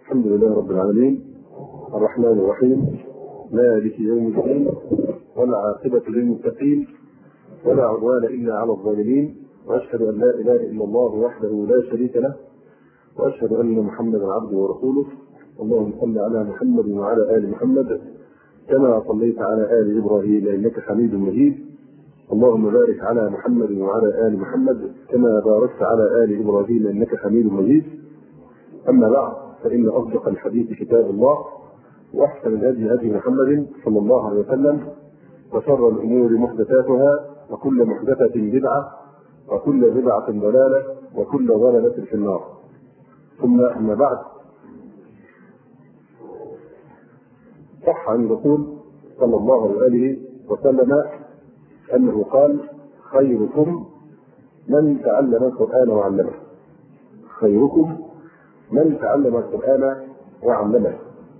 الحمد لله رب العالمين الرحمن الرحيم مالك يوم الدين والعاقبة للمتقين ولا عدوان إلا على الظالمين، وأشهد أن لا إله إلا الله وحده لا شريك له، وأشهد أن محمدا عبده ورسوله. اللهم صل على محمد وعلى آل محمد كما صليت على آل إبراهيم إنك حميد مجيد. اللهم بارك على محمد وعلى آل محمد كما باركت على آل إبراهيم إنك حميد مجيد. أما بعد، فإن أصدق الحديث كتاب الله، وأحسن الهدي هدي محمد صلى الله عليه وسلم، وشر الأمور محدثاتها، وكل محدثة بدعة، وكل بدعة ضلالة، وكل ضلالة في النار. ثم أما بعد، صح عن الرسول صلى الله عليه وسلم أنه قال: خيركم من تعلم القرآن وعلمه. خيركم من تعلم القرآن وعلمه.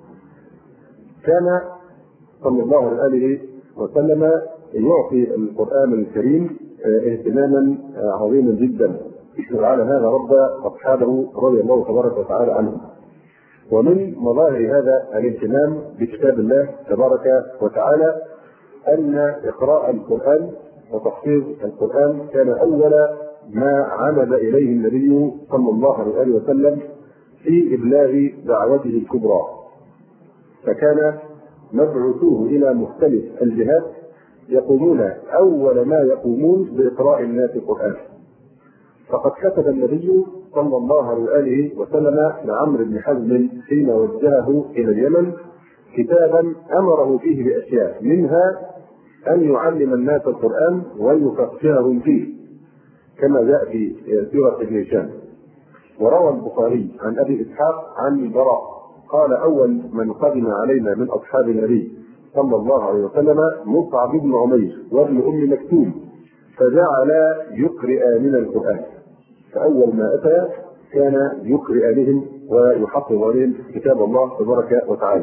كان صلى الله عليه وسلم يعطي القرآن الكريم اهتماما عظيما جدا، وعلى هذا رب أصحابه رضي الله تبارك وتعالى عنهم. ومن مظاهر هذا الاهتمام بكتاب الله تبارك وتعالى أن إقراء القرآن وتحفيظ القرآن كان أول ما عمد إليه النبي صلى الله عليه وسلم في إبلاغ دعوته الكبرى، فكان مبعوثوه إلى مختلف الجهات يقومون أول ما يقومون بإقراء الناس القرآن. فقد كتب النبي صلى الله عليه وسلم لعمرو بن حزم حين وجهه إلى اليمن كتابا أمره فيه بأشياء، منها أن يعلم الناس القرآن ويفقههم فيه، كما جاء في سيرة ابن هشام. وروى البخاري عن أبي إسحاق عن البراء قال: أول من قدم علينا من أصحاب النبي صلى الله عليه وسلم مصعب بن عمير وابن أم مكتوم، فجعل يقرئ من القرآن. فأول ما أتى كان يقرئ بهم ويحفظ عليهم كتاب الله تبارك وتعالى.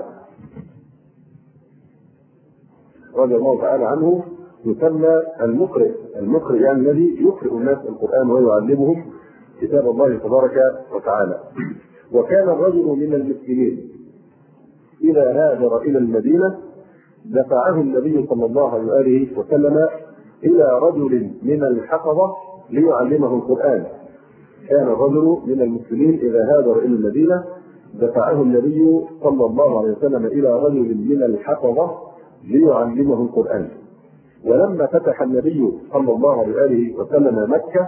رضي الله تعالى عنه يسمى المقرئ. المقرئ يعني الذي يقرئ الناس القرآن ويعلمهم كتاب الله تبارك وتعالى. وكان الرجل من المسلمين إذا هاجر إلى المدينة دفعه النبي صلى الله عليه وسلم إلى رجل من الحفظة ليعلمه القرآن. كان الرجل من المسلمين إذا هاجر إلى المدينة دفعه النبي صلى الله عليه وسلم إلى رجل من الحفظة ليعلمه القرآن. ولما فتح النبي صلى الله عليه وسلم مكة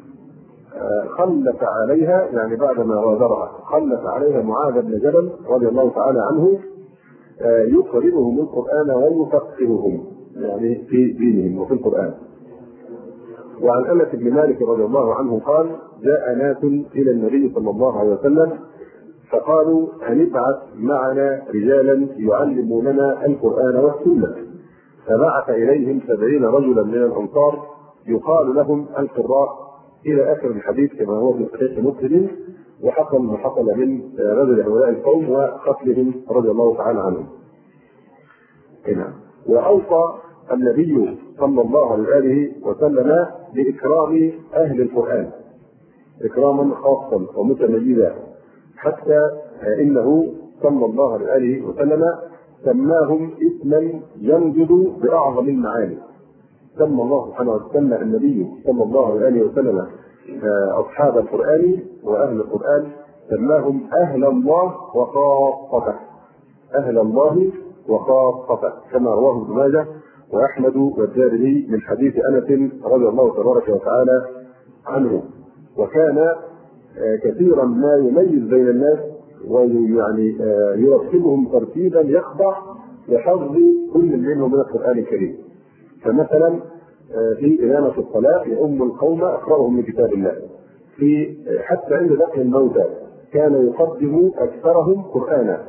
خلف عليها، يعني بعدما غادرها خلف عليها معاذ بن جبل رضي الله تعالى عنه يقرئهم القرآن ويفقههم يعني في دينهم وفي القرآن. وعن أنس بن مالك رضي الله عنه قال: جاء ناس إلى النبي صلى الله عليه وسلم فقالوا: هنبعث معنا رجالا يعلموننا القرآن والسنة. فبعث إليهم 70 رجلا من الأنصار يقال لهم القراء، إلى آخر الحديث كما هو في صحيح مسلم. وحصل ما حصل من رجل هؤلاء القوم وقتلهم رضي الله تعالى عنهم. وأوصى النبي صلى الله عليه وسلم بإكرام أهل القرآن إكراما خاصا ومتميزا، حتى إنه صلى الله عليه وسلم سماهم اسما ينجد بأعظم المعاني. سمى الله سبحانه وتعالى النبي صلى الله عليه وسلم أصحاب القرآن وأهل القرآن سماهم أهل الله وخاصته. أهل الله وخاصته، كما رواه ابن ماجه وأحمد والدارمي من حديث أنس رضي الله تبارك وتعالى عنه. وكان كثيرا ما يميز بين الناس ويعني يرتبهم ترتيبا يخضع لحظ كل منهم من القرآن الكريم. فمثلا في إمامة الصلاة يؤم القوم أقرأهم من كتاب الله. في حتى عند دفن الموتى كان يقدم أكثرهم قرآنا.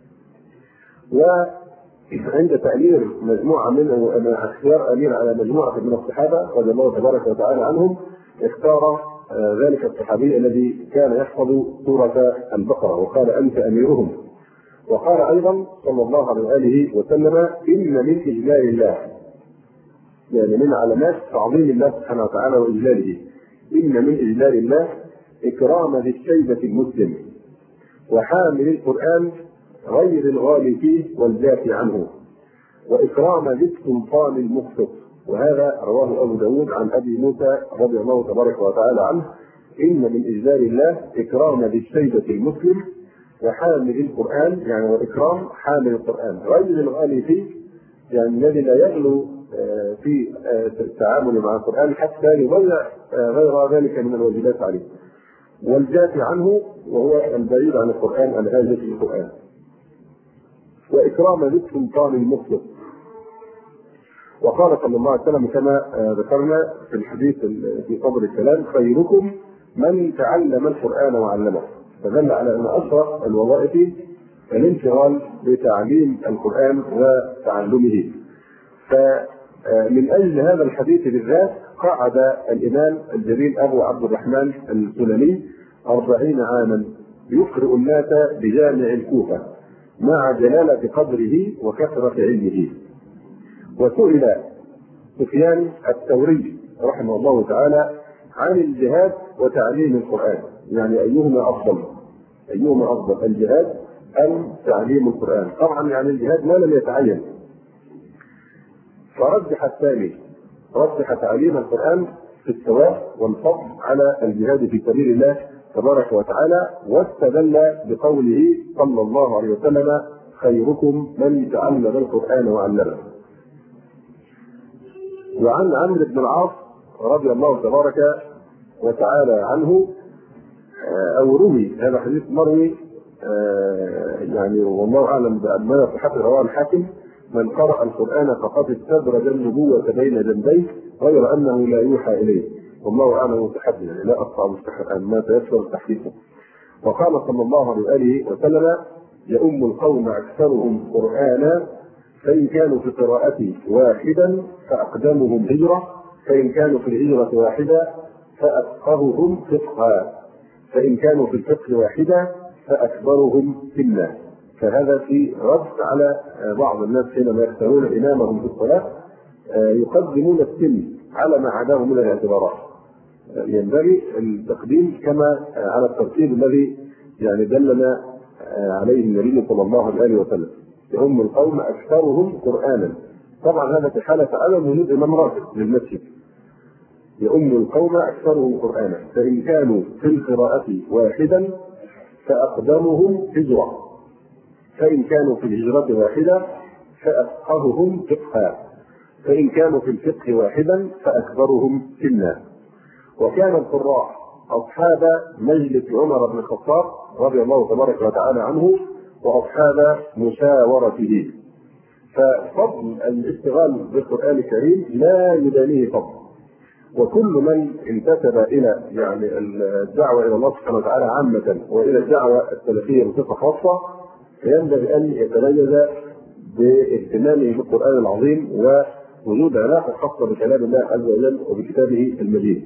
وعند تأمير مجموعة منه اختيار أمير على مجموعة من الصحابة رضي الله تبارك وتعالى عنهم، اختار ذلك الصحابي الذي كان يحفظ سورة البقرة وقال: أنت أميرهم. وقال أيضا صلى الله عليه وسلم: إن من إجلال الله، يعني من علامات تعظيم الله سبحانه وتعالى وإجلاله، إن من إجلال الله إكرام ذي الشيبة المسلم. وحامل القرآن غير الغالي فيه والجافي عنه، وإكرام ذي السلطان المقسط. وهذا رواه أبو داود عن أبي موسى رضي الله تبارك وتعالى عنه: إن من إجلال الله إكرام ذي الشيبة المسلم وحامل القرآن، يعني وإكرام حامل القرآن غير الغالي فيه، يعني الذي لا يغلو في التعامل مع القرآن حتى يضيع غير ذلك من الواجبات عليه، والجافي عنه وهو البعيد عن القرآن الهاجر في القرآن، وإكرام ذي السلطان المطلق. وقال صلى الله عليه وسلم كما ذكرنا في الحديث في صدر الكلام: خيركم من تعلم القرآن وعلمه. فدل على أن أشرف الوظائف الانشغال بتعليم القرآن وتعلمه. فمن أجل هذا الحديث بالذات قعد الإمام الجليل أبو عبد الرحمن السلمي 40 عاما يقرئ الناس بجامع الكوفة مع جلالة قدره وكثرة علمه. وسئل سفيان الثوري رحمه الله تعالى عن الجهاد وتعليم القرآن، يعني أيهما أفضل الجهاد أم تعليم القرآن؟ طبعا يعني الجهاد ما لم يتعين، فرجح الثاني، رجح تعليم القرآن في الثواب والفضل على الجهاد في سبيل الله تبارك وتعالى، واستدل بقوله صلى الله عليه وسلم: خيركم من تعلم القرآن وعلمه. وعن عمرو بن العاص رضي الله تبارك وتعالى عنه أو روي، هذا حديث مروي يعني والله أعلم بأنه صحته، رواه الحاكم: من قرأ القرآن فقد استدرج النبوة بين جنبيه غير أنه لا يوحى إليه، والله أعلم متحدث، يعني لا أقطع ما تيسر تحديثه. وقال صلى الله عليه وآله وسلم: يؤم القوم أكثرهم قرآنا، فإن كانوا في القراءة واحدا فأقدمهم هجرة، فإن كانوا في الهجرة واحدة فأفقههم فقها، فإن كانوا في الفقه واحدة فأكبرهم سنا. فهذا في رد على بعض الناس حينما يختارون إمامهم في الصلاة يقدمون السن على ما عداه من الاعتبارات. ينبغي التقديم كما على الترتيب الذي يعني دلنا عليه النبي صلى الله عليه وسلم: يؤم القوم أكثرهم قرآنا. طبعا هذا في حالة عدم وجود إمام راتب للمسجد. يؤم القوم أكثرهم قرآنا، فإن كانوا في القراءة واحدا فأقدمهم هجرة، فإن كانوا في الهجرة واحدة فأفقههم فقها، فإن كانوا في الفقه واحدا فأكبرهم سنا. وكان القراء أصحاب مجلس عمر بن الخطاب رضي الله تبارك وتعالى عنه وأصحاب مشاورته. ففضل الاشتغال بالقرآن الكريم لا يدانيه فضل. وكل من انتسب إلى يعني الدعوة إلى الله سبحانه وتعالى عامة وإلى الدعوة السلفية بصفة خاصة فينبغي أن يتميز باهتمامه بالقرآن العظيم ووجود علاقة خاصة بكلام الله عز وجل وبكتابه المجيد.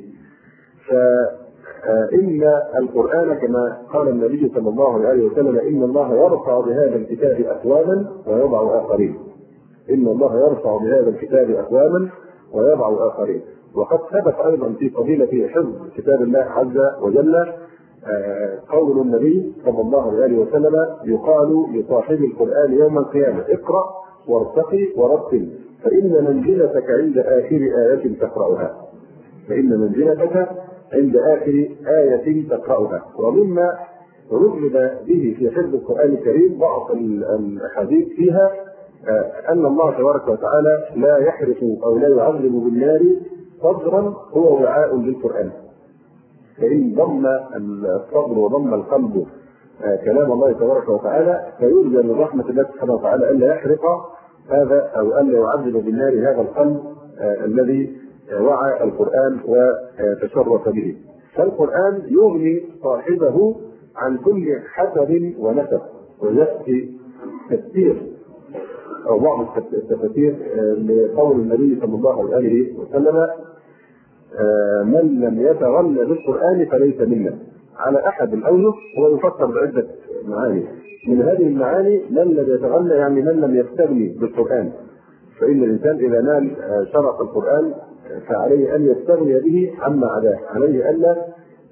فإن القرآن كما قال النبي صلى الله عليه وسلم: إن الله يرفع بهذا الكتاب أقواما ويضع آخرين. إن الله يرفع بهذا الكتاب أقواما ويضع آخرين. وقد ثبت أيضا في فضيلة حفظ كتاب الله عز وجل قول النبي صلى الله عليه وسلم: يقال لصاحب القرآن يوم القيامة: اقرأ وارتقي ورتل، فإن منزلتك عند آخر آية تقرأها. فإن منزلتك عند آخر آية تقرأها. ومما رغب به في حفظ القرآن الكريم بعض الأحاديث فيها أن الله تبارك وتعالى لا يحرق أو لا يعذب بالنار صدرا هو وعاء للقرآن. فإن ضم الصدر وضم القلب كلام الله تبارك وتعالى فيرجى من رحمة الله سبحانه وتعالى ألا يحرق هذا أو ألا يعذب بالنار هذا القلب الذي وعى القرآن وتشرف به. فالقرآن يغني صاحبه عن كل حسب ونسب. ويأتي تفسير أو بعض التفاسير لقول النبي صلى الله عليه وسلم: من لم يتغنى بالقرآن فليس منا. على أحد الأوجه هو يفسر بعدة معاني. من هذه المعاني من لم يتغنى يعني من لم يستغني بالقرآن. فإن الإنسان إذا نال شرف القرآن فعليه أن يستغني به عما عداه، عليه ألا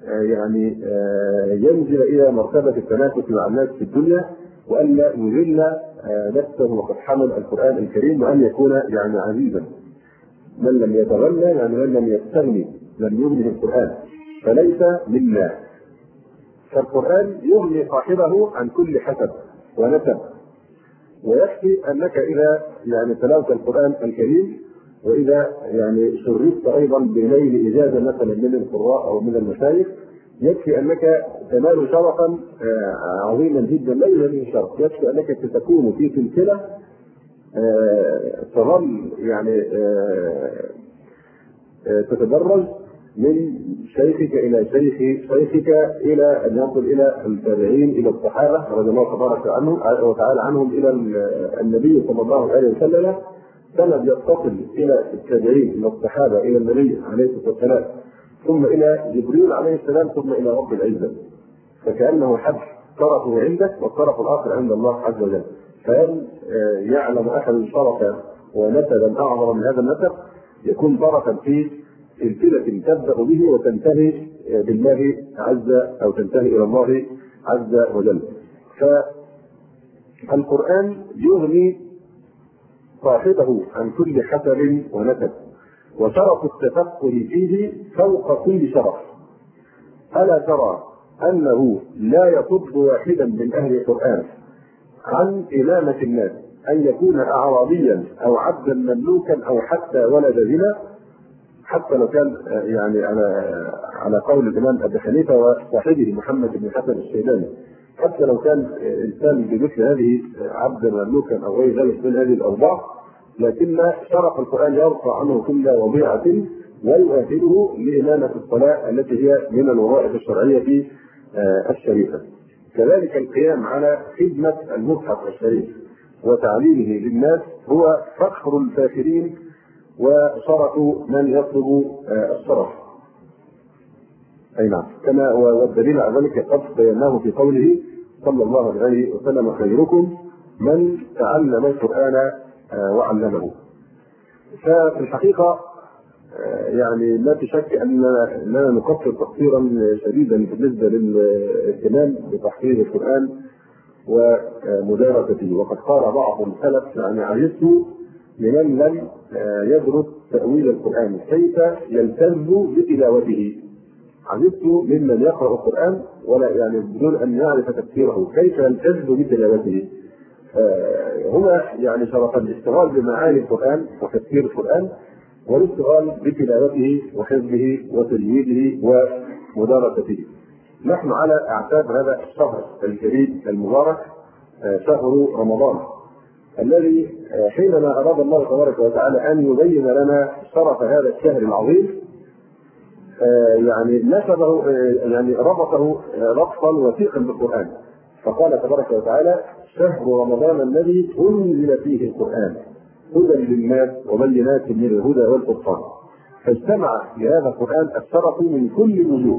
يعني ينزل الى مرتبه التنافس مع الناس في الدنيا، والا يذل نفسه وقد حمل القران الكريم، وان يكون يعني عزيزا. من لم يتغنى يعني من لم يستغني لم يغنه القران، فليس منا. فالقران يغني صاحبه عن كل حسب ونسب، ويكفي انك اذا يعني تلاوت القران الكريم، واذا يعني شرفت ايضا بنيل اجازه مثلا من القراء او من المشايخ، يكفي انك تنال شرفا عظيما جدا ليس به شرف. يكفي انك تكون في سلسله تظل يعني تتدرج من شيخك الى شيخك الى ان يصل الى التابعين، الى الصحابه رضي الله تبارك وتعالى عنهم، الى النبي صلى الله عليه وسلم، سند يتصل الى التابعين، الى الصحابه، الى النبي عليه الصلاه والسلام، ثم الى جبريل عليه السلام، ثم الى رب العزه. فكانه حد طرفه عندك والطرف الاخر عند الله عز وجل. فهل يعلم احد شرفا ونسبا اعظم من هذا النسب؟ يكون طرفا في سلسله تبدا به وتنتهي بالله عز، او تنتهي الى الله عز وجل. فالقران يغني صاحبه عن كل حسب ونسب، وشرف التفقه فيه فوق كل شرف. ألا ترى أنه لا يصد واحدا من أهل القرآن عن إمامة الناس أن يكون أعرابيا أو عبدا مملوكا أو حتى ولد زنا، حتى لو كان يعني على قول الإمام أبي حنيفة وصاحبه محمد بن حسن الشيباني، حتى لو كان إنسان بمثل هذه عبدا مملوكا أو غير ذلك من هذه الأوضاع، لكن شرف القرآن يرفع عنه كل وضيعة ويؤهله لإمامة الصلاة التي هي من الوظائف الشرعية الشريفة. كذلك القيام على خدمة المصحف الشريف وتعليمه للناس هو فخر الفاخرين وشرف من يطلب الشرف. أي نعم، كما والدليل على ذلك قد بيناه في قوله صلى الله عليه وسلم: خيركم من تعلم القرآن وعلمه. ففي الحقيقة يعني لا شك أننا نقصر تقصيرا شديدا بالنسبة للاهتمام بتحفيظ القرآن ومدارسته. وقد قال بعض السلف: يعني عجزت لمن لم يدرس تأويل القرآن كيف يلتز بتلاوته. عجزت ممن يقرأ القرآن ولا يعني بدون أن يعرف تفسيره كيف يلتز بتلاوته. هنا يعني شرف الاشتغال بمعاني القرآن وتفسير القرآن، والاشتغال بتلاوته وحفظه وتجويده ومدارسته. نحن على اعتاب هذا الشهر الكريم المبارك، شهر رمضان، الذي حينما اراد الله تبارك وتعالى ان يبين لنا شرف هذا الشهر العظيم، يعني نسبه يعني ربطه ربطا وثيقا بالقرآن، فقال تبارك وتعالى: شهر رمضان الذي أنزل فيه القرآن هدى للناس وبينات من الهدى والفرقان. فاجتمع لهذا القرآن الشرف من كل الوجوه.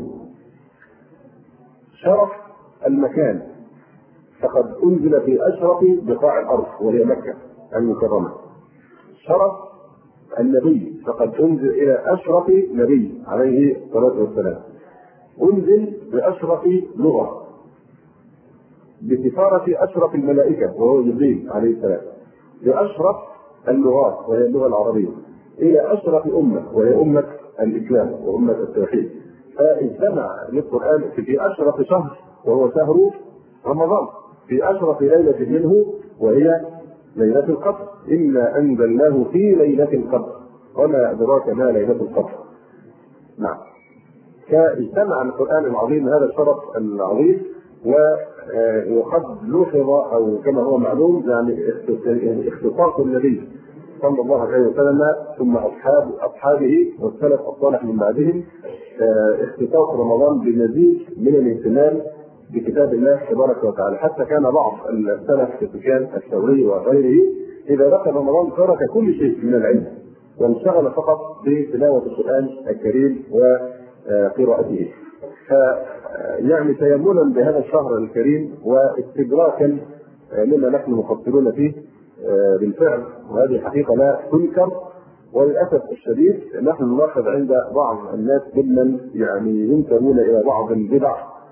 شرف المكان، فقد أنزل في أشرف بقاع الأرض وهي مكة المكرمة. شرف النبي، فقد أنزل إلى أشرف نبي عليه الصلاة والسلام. أنزل بأشرف لغة بسفارة أشرف الملائكة وهو جبريل عليه السلام، بأشرف اللغات وهي اللغة العربية، إلى أشرف أمة وهي أمة الإسلام وأمة التوحيد. فاجتمع للقرآن في أشرف شهر وهو شهر رمضان، في أشرف ليلة منه وهي ليلة القدر. إنا أنزلناه في ليلة القدر وما أدراك ما ليلة القدر. نعم، فاجتمع القرآن العظيم هذا الشرف العظيم. وقد لوحظ او كما هو معلوم يعني اختصاص النبي صلى الله عليه وسلم ثم اصحابه والسلف الصالح من بعدهم، اختصاص رمضان بمزيد من الاهتمام بكتاب الله تبارك وتعالى، حتى كان بعض السلف كسفيان الثوري وغيره اذا دخل رمضان ترك كل شيء من العلم وانشغل فقط بتلاوه القران الكريم وقراءته. يعني تيمنا بهذا الشهر الكريم واستدراكا لما نحن مفصلون فيه بالفعل، وهذه حقيقه لا تنكر، وللاسف الشديد نحن نلاحظ عند بعض الناس ممن يعني ينتمون الى بعض البدع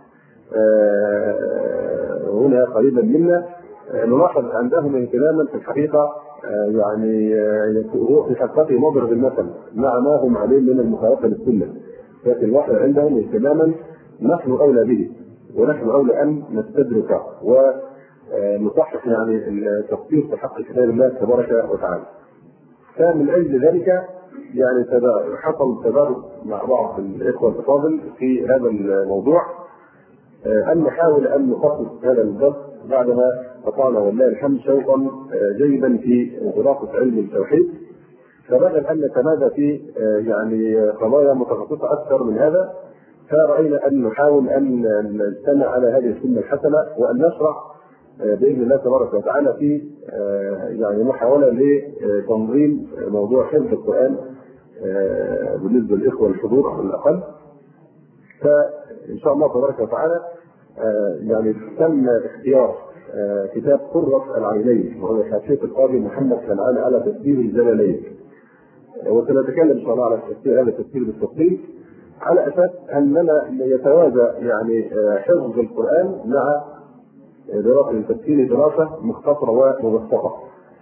هنا قريبا منا، نلاحظ عندهم اهتماما في الحقيقه يعني هو في حقيقته مضرب المثل مع ما هم عليه من المخالفه للسنه، لكن الواحد عندهم اهتماما نحن اولى به ونحن اولى ان نستدرك ونصحح يعني التفسير في حق كتاب الله تبارك وتعالى. فمن اجل ذلك يعني حصل تدارك مع بعض الاخوه الافاضل في هذا الموضوع، ان نحاول ان نخصص هذا الدرس بعدما قطعنا والله الحمد شوطا جيدا في دراسه علم التوحيد، فبدل ان نتمادى في يعني قضايا متخصصه اكثر من هذا، فرأينا ان نحاول ان نجتمع على هذه السنه الحسنه وان نشرع باذن الله تبارك وتعالى في يعني محاوله لتنظيم موضوع حفظ القران بالنسبه للاخوه الحضور على الاقل. فان شاء الله تبارك وتعالى يعني تم اختيار كتاب قرة العينين وهو حاشية القاضي محمد كنعان على تفسير الجلالين، وسنتكلم ان شاء الله على تفسير هذا التفسير بالتفصيل على اساس اننا يتوازى يعني حفظ القران مع دراسه التفسير دراسه مختصره ومبسطه،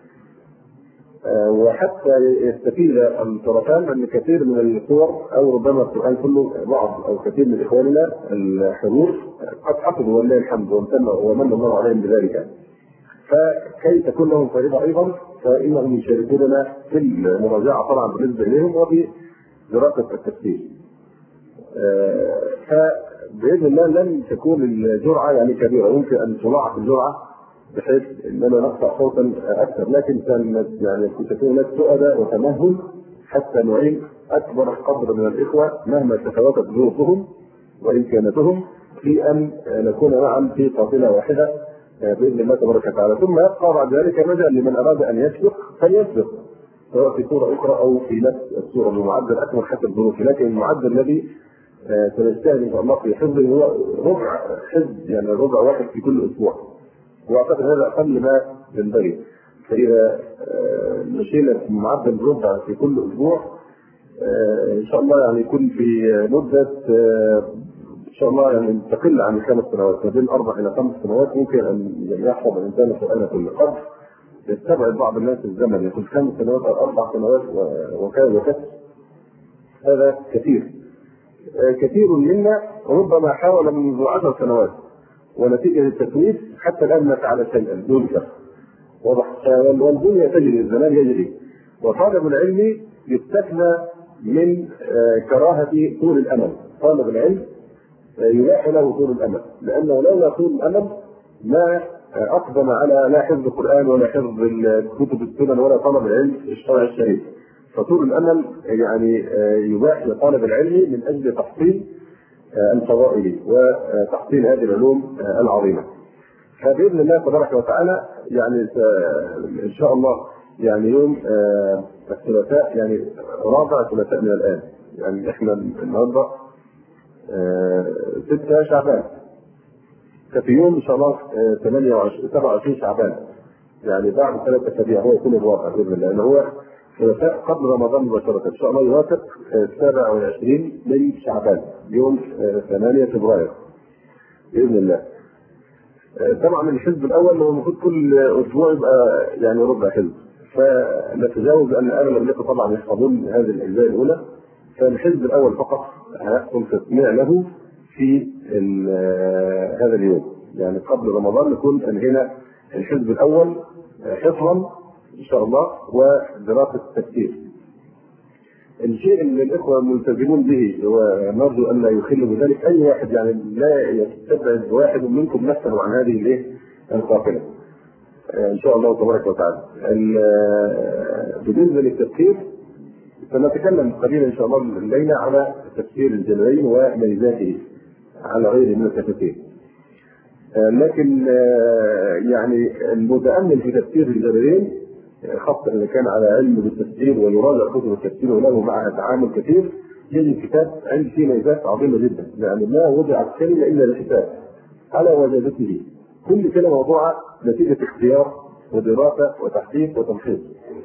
وحتى يستفيد الطرفان ان كثير من الصور او ربما القران كله بعض او كثير من اخواننا الحضور قد حفظوا ولله الحمد ومن الله عليهم بذلك، فكي تكون لهم فائده ايضا فانهم يشاركوننا في المراجعه طبعا بالنسبه اليهم وفي دراسه التفسير. فباذن الله لن تكون الجرعه يعني كبيره، يمكن ان تضاعف الجرعه بحيث اننا نقطع صوتا اكثر، لكن يعني تكون هناك سؤدة وتمهل حتى نعين اكبر قدر من الاخوه مهما تفاوتت ظروفهم وامكاناتهم في ان نكون معا في قافله واحده باذن الله تبارك وتعالى. ثم يبقى بعد ذلك مجال لمن اراد ان يسبق فليسبق سواء في صوره اخرى او في نفس الصوره بمعدل اكبر حسب ظروفه، لكن المعدل الذي سنجتهد ان شاء الله في حفظه هو ربع حفظ، يعني ربع واحد في كل اسبوع، واعتقد هذا اقل ما ينبغي. فاذا مشينا في معدل ربع في كل اسبوع ان شاء الله يعني يكون في مده ان شاء الله يعني تقل عن 5 سنوات، ما بين 4 إلى 5 سنوات ممكن ان يحفظ الانسان القران كله. قد يستبعد بعض الناس الزمن يكون 5 سنوات او 4 سنوات وكذا، هذا كثير منا ربما حاول منذ 10 سنوات ونتيجه التسويف حتى الان ما فعل شيئا دون شر. واضح؟ والدنيا تجري، الزمان يجري، وطالب العلم يستثنى من كراهه طول الامل. طالب العلم يلاح له طول الامل، لانه لولا طول الامل ما اقدم على لا حفظ القران ولا حفظ كتب السنن ولا طلب العلم الشرعي الشريف. فطول الامل يعني يباح لطالب العلم من اجل تحصيل الفضائل وتحصيل هذه العلوم العظيمه. فباذن الله تبارك وتعالى يعني ان شاء الله يعني يوم الثلاثاء، يعني رابع ثلاثاء من الان، يعني احنا النهارده 6 شعبان، ففي يوم ان شاء الله 27 شعبان، يعني بعد 3 أسابيع هو يكون الواقع باذن الله، لانه هو ثلاثاء قبل رمضان مباشره ان شاء الله يوافق 27 من شعبان يوم 8 فبراير باذن الله. طبعا الحزب الاول هو المفروض كل اسبوع يبقى يعني ربع حزب، فنتجاوز ان اغلب الاخوه طبعا يحفظون هذه الاجزاء الاولى، فالحزب الاول فقط هيحصل تسميع له في هذا اليوم، يعني قبل رمضان نكون انهينا الحزب الاول حفظا ان شاء الله ودراسه التفسير. الشيء اللي الاخوه ملتزمون به ونرجو ان لا يخل بذلك اي واحد، يعني لا يستبعد واحد منكم نفسه عن هذه القافله ان شاء الله تبارك وتعالى. بالنسبه للتفسير سنتكلم قليلا ان شاء الله الليله على تفسير الجلالين وميزاته على غير من التفاسير، لكن يعني المتامل في تفسير الجلالين خاصه اذا كان على علم بالتفسير ويراجع كتب التفسير وله معها تعامل كثير، يجد كتاب عندي فيه ميزات عظيمه جدا، يعني ما وضعت كلمه الا للحساب على وجادته، كل كلمه موضوعه نتيجه اختيار ودراسه وتحقيق وتمحيص.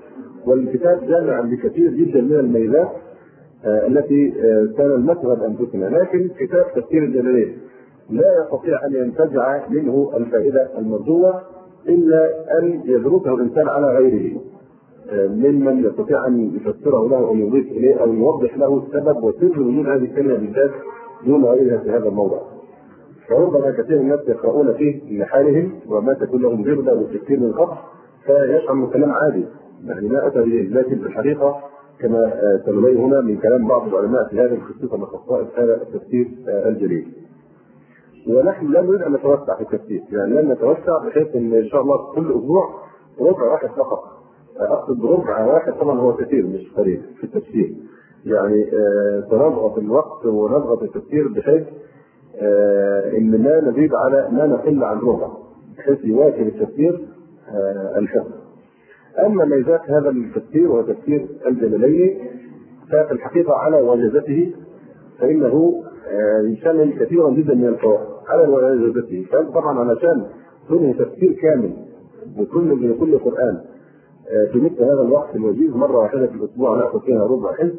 والكتاب جامع لكثير جدا من الميزات التي سلمتها انفسنا، لكن كتاب تفسير الجلالين لا يستطيع ان ينتزع منه الفائده المرجوه الا ان يدرسه الانسان على غيره ممن يستطيع ان يفسره له او يضيف اليه او يوضح له السبب وسر وجود هذه الكلمه بالذات دون غيرها في هذا الموضع. فربما كثير من الناس يقرؤون فيه لحالهم وما تكون لهم غربه وتفكير من قبل فيشعر انه كلام عادي يعني ما اتى به، لكن في الحقيقه كما سنبين هنا من كلام بعض العلماء في هذه خصوصا من خصائص هذا التفسير الجليل. ونحن لا نريد ان نتوسع في التفسير، يعني لن نتوسع بحيث ان شاء الله كل اسبوع ربع واحد فقط. اقصد ربع واحد طبعا هو كثير مش قليل في التفسير، يعني سنضغط الوقت ونضغط التفسير بحيث ان لا نزيد على ما نقل عن ربع بحيث يواكب التفسير الحفظ. اما ميزات هذا التفسير وهو تفسير الجلالين ففي الحقيقه على وجزته فانه يشمل كثيرا جدا من الفوائد على وجزته. طبعا علشان تنهي تفسير كامل لكل قران في مثل هذا الوقت الوجيز مره واحده في الاسبوع ناخذ فيها ربع حزب.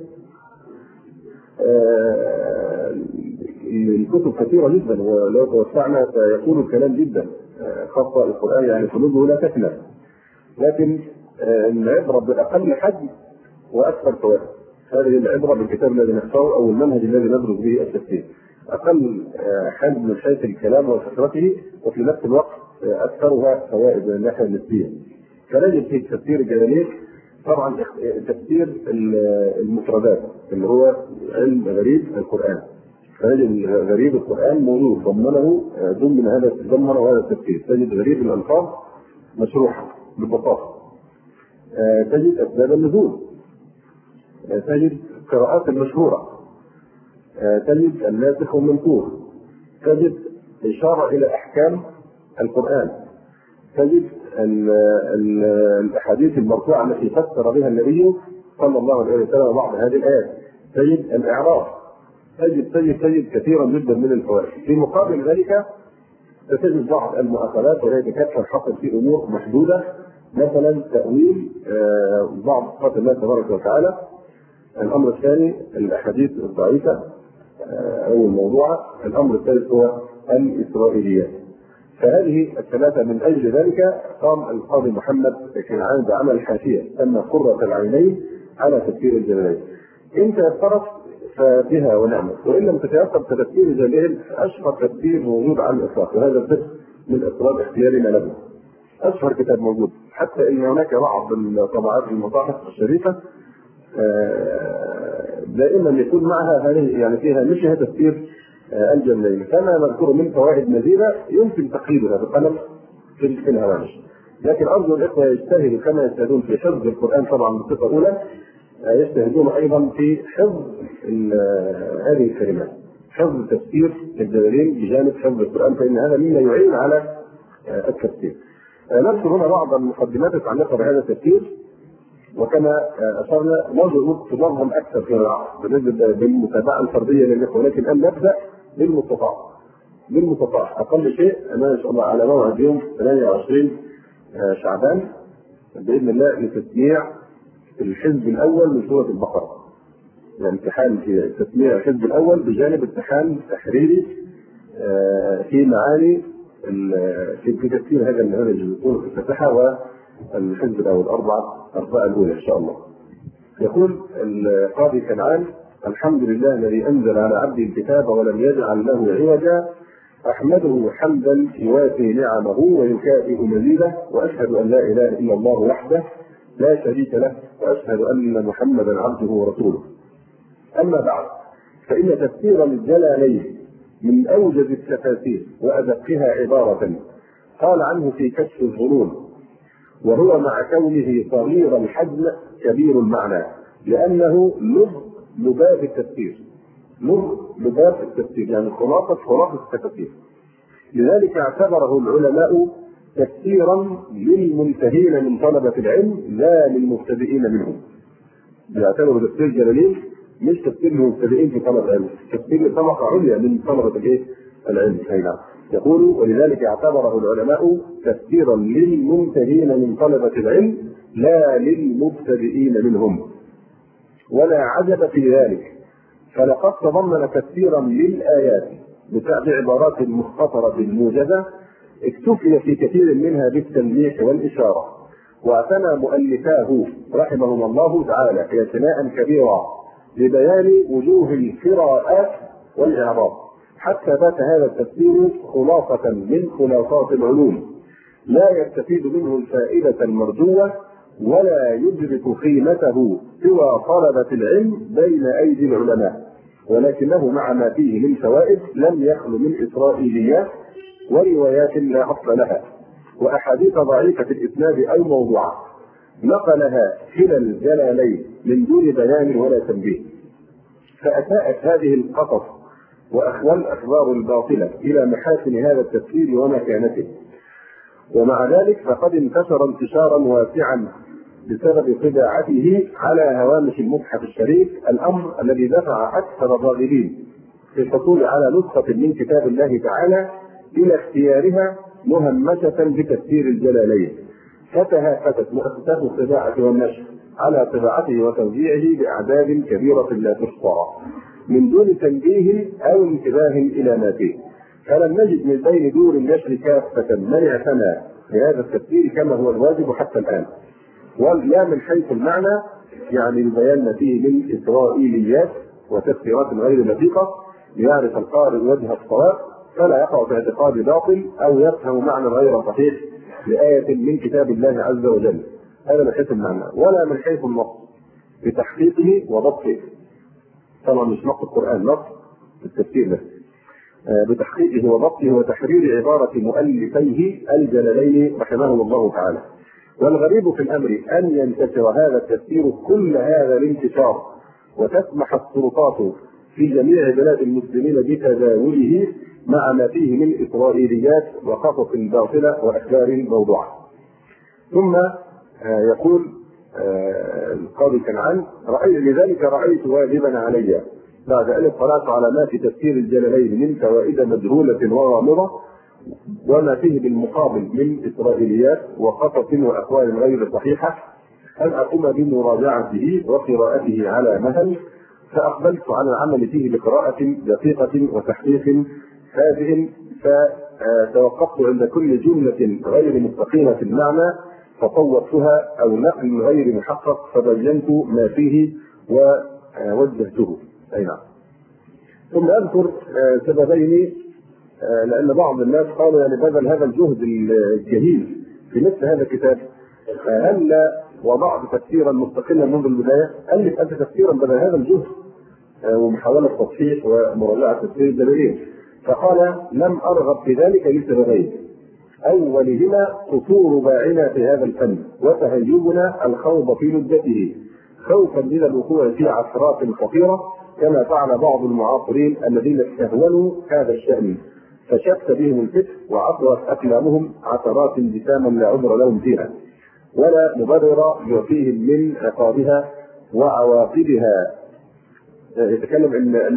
الكتب كثيره جدا ولو توسعنا سيكون الكلام جدا خاصه القران يعني قلوبه لا تكمل، لكن العبره باقل حجم واكثر فوائد. هذه العبره بالكتاب الذي نختاره او المنهج الذي ندرس به التفسير، اقل حجم من حيث الكلام وكثرته وفي نفس الوقت اكثرها فوائد من الناحيه النسبيه. فنجد في تفسير الجلالين طبعا تفسير المفردات اللي هو علم غريب القران، فنجد غريب القران موجود ضمن هذا التفسير. تجد غريب الالفاظ مشروحه ببساطه، تجد اسباب النزول، تجد القراءات المشهوره، تجد الناسخ والمنسوخ، تجد اشاره الى احكام القران، تجد الاحاديث المرفوعه التي فسر بها النبي صلى الله عليه وسلم بعض هذه الايات، تجد الاعراف، تجد كثيرا جدا من الفوائد. في مقابل ذلك ستجد بعض المؤاخذات وهي تكثر حصل في امور محدوده، مثلا تاويل بعض صفات الله تبارك وتعالى. الامر الثاني الاحاديث الضعيفه او الموضوعه. الامر الثالث هو الاسرائيليات. فهذه الثلاثه من اجل ذلك قام القاضي محمد كنعان بعمل حاشيه سمى قرة العينين على تفسير الجلالين. ان تيسرت فبها ونعمت، وان لم تتيسر فتفسير الجلالين اشهر تفسير موجود على الاطلاق، وهذا الفقه من اسرار اختيارنا له. اشهر كتاب موجود، حتى ان هناك بعض الطبعات المصاحف الشريفه دائما يكون معها هذه يعني فيها مشها تفسير الجلالين، كما نذكر من فوائد مزيده يمكن تقييدها بقلم في الهوامش. لكن ارجو الاخوه يجتهدوا كما يجتهدون في حفظ القران طبعا بالصفه الاولى، يجتهدون ايضا في حفظ هذه الكلمات، حفظ تفسير الجلالين بجانب حفظ القران، فان هذا مما يعين على التفسير. نذكر هنا بعض المقدمات المتعلقه بهذا التفسير، وكما اشرنا نرجو تنظم اكثر في العصر بالمتابعه الفرديه للاخوه، ولكن ان نبدا بالمستطاع اقل شيء انا ان شاء الله على موعد يوم 28 شعبان باذن الله لتسميع الحزب الاول من سوره البقره، يعني امتحان في تسميع الحزب الاول بجانب امتحان تحريري في معاني في تفسير هذا الجزء في الفتحه والحزب الاول الاربعه الاولى ان شاء الله. يقول القاضي كنعان: الحمد لله الذي انزل على عبده الكتاب ولم يجعل له عوجا، احمده حمدا يوافي نعمه ويكافئ مزيده، واشهد ان لا اله الا الله وحده لا شريك له، واشهد ان محمدا عبده ورسوله. اما بعد، فان تفسير الجلالين من اوجز التفاسير وادقها عباره قال عنه في كشف الظنون، وهو مع كونه صغير الحجم كبير المعنى، لانه لباب التفسير، لباب التفسير يعني خلاصه التفسير. لذلك اعتبره العلماء تفسيرا للمنتهين من طلبه العلم لا للمبتدئين منهم. بيعتبروا تفسير الجلالين مش تفسير للمبتدئين في طلب العلم، تفسير لطبقه عليا من طلبه العلم. اي نعم. يقول: ولذلك اعتبره العلماء تفسيرا للمنتهين من طلبة العلم لا للمبتدئين منهم. ولا عجب في ذلك، فلقد تضمن تفسيرا للآيات بعبارات مختصرة موجزة اكتفي في كثير منها بالتلميح والإشارة، واعتنى مؤلفاه رحمهم الله تعالى اعتناء كبيرا لبيان وجوه القراءات والإعراب، حتى بات هذا التفسير خلاصة من خلاصات العلوم لا يستفيد منه الفائدة المرجوة ولا يدرك قيمته سوى طلبة العلم بين أيدي العلماء، ولكنه مع ما فيه من فوائد لم يخل من إسرائيليات وروايات لا أصل لها وأحاديث ضعيفة الإسناد أو موضوعة نقلها كلا الجلالين من دون بيان ولا تنبيه. فأساءت هذه القصص والأخبار الباطلة إلى محاسن هذا التفسير ومكانته، ومع ذلك فقد انتشر انتشارا واسعا بسبب طباعته على هوامش المصحف الشريف، الأمر الذي دفع أكثر الراغبين في الحصول على نسخة من كتاب الله تعالى إلى اختيارها مهمشة بتفسير الجلالين، فتهافتت مؤسسات الطباعة والنشر على طباعته وتوزيعه بأعداد كبيرة لا تحصى من دون تنبيه أو انتباه إلى ما فيه. فلم نجد من بين دور النشر كافة من اعتنى بهذا التفسير كما هو الواجب حتى الآن، ولا من حيث المعنى، يعني البيان ما فيه من إسرائيليات وتفسيرات غير دقيقة ليعرف القارئ وجه الصواب فلا يقع في اعتقاد باطل أو يفهم معنى غير صحيح لآية من كتاب الله عز وجل. هذا من حيث المعنى، ولا من حيث النص بتحقيقه وضبطه. طبعا مش نص القرآن، نص التفسير ده بتحقيقه وضبطه وتحرير عبارة مؤلفيه الجلالين رحمهم الله تعالى. والغريب في الأمر أن ينتشر هذا التفسير كل هذا الانتشار وتسمح السلطات في جميع بلاد المسلمين بتداوله مع ما فيه من إسرائيليات وقصص باطلة وأخبار موضوعة. ثم يقول القاضي كنعان: لذلك رأيت واجبا علي بعد أن اطلعت على ما في تفسير الجلالين من فوائد مجهولة وغامضة وما فيه بالمقابل من إسرائيليات وقصص وأقوال غير صحيحة أن أقوم بمراجعته وقراءته على مهل، فأقبلت على العمل فيه بقراءة دقيقة وتحقيق هادئ، فتوقفت عند كل جملة غير مستقيمة المعنى فطوقتها أو نقل غير محقق فبينت ما فيه ووجهته. أي نعم. ثم أذكر سببين، لأن بعض الناس قالوا يعني بذل هذا الجهد الجهيل في مثل هذا الكتاب، هل وضعت تفسيرا مستقلا منذ البداية؟ ألف أنت تفسيرا بدل هذا الجهد ومحاولة تصحيح ومراجعة تفسير الجلالين. فقال: لم أرغب في ذلك لسببين: أولهما قصور باعنا في هذا الفن وتهيبنا الخوض في مدته خوفا من الوقوع في عثرات خطيرة كما فعل بعض المعاصرين الذين استهونوا هذا الشأن فشت بهم الفتح وعثرت أقلامهم عثرات جساما لا عذر لهم فيها ولا مبرر يعطيهم من عقابها وعواقبها. يتكلم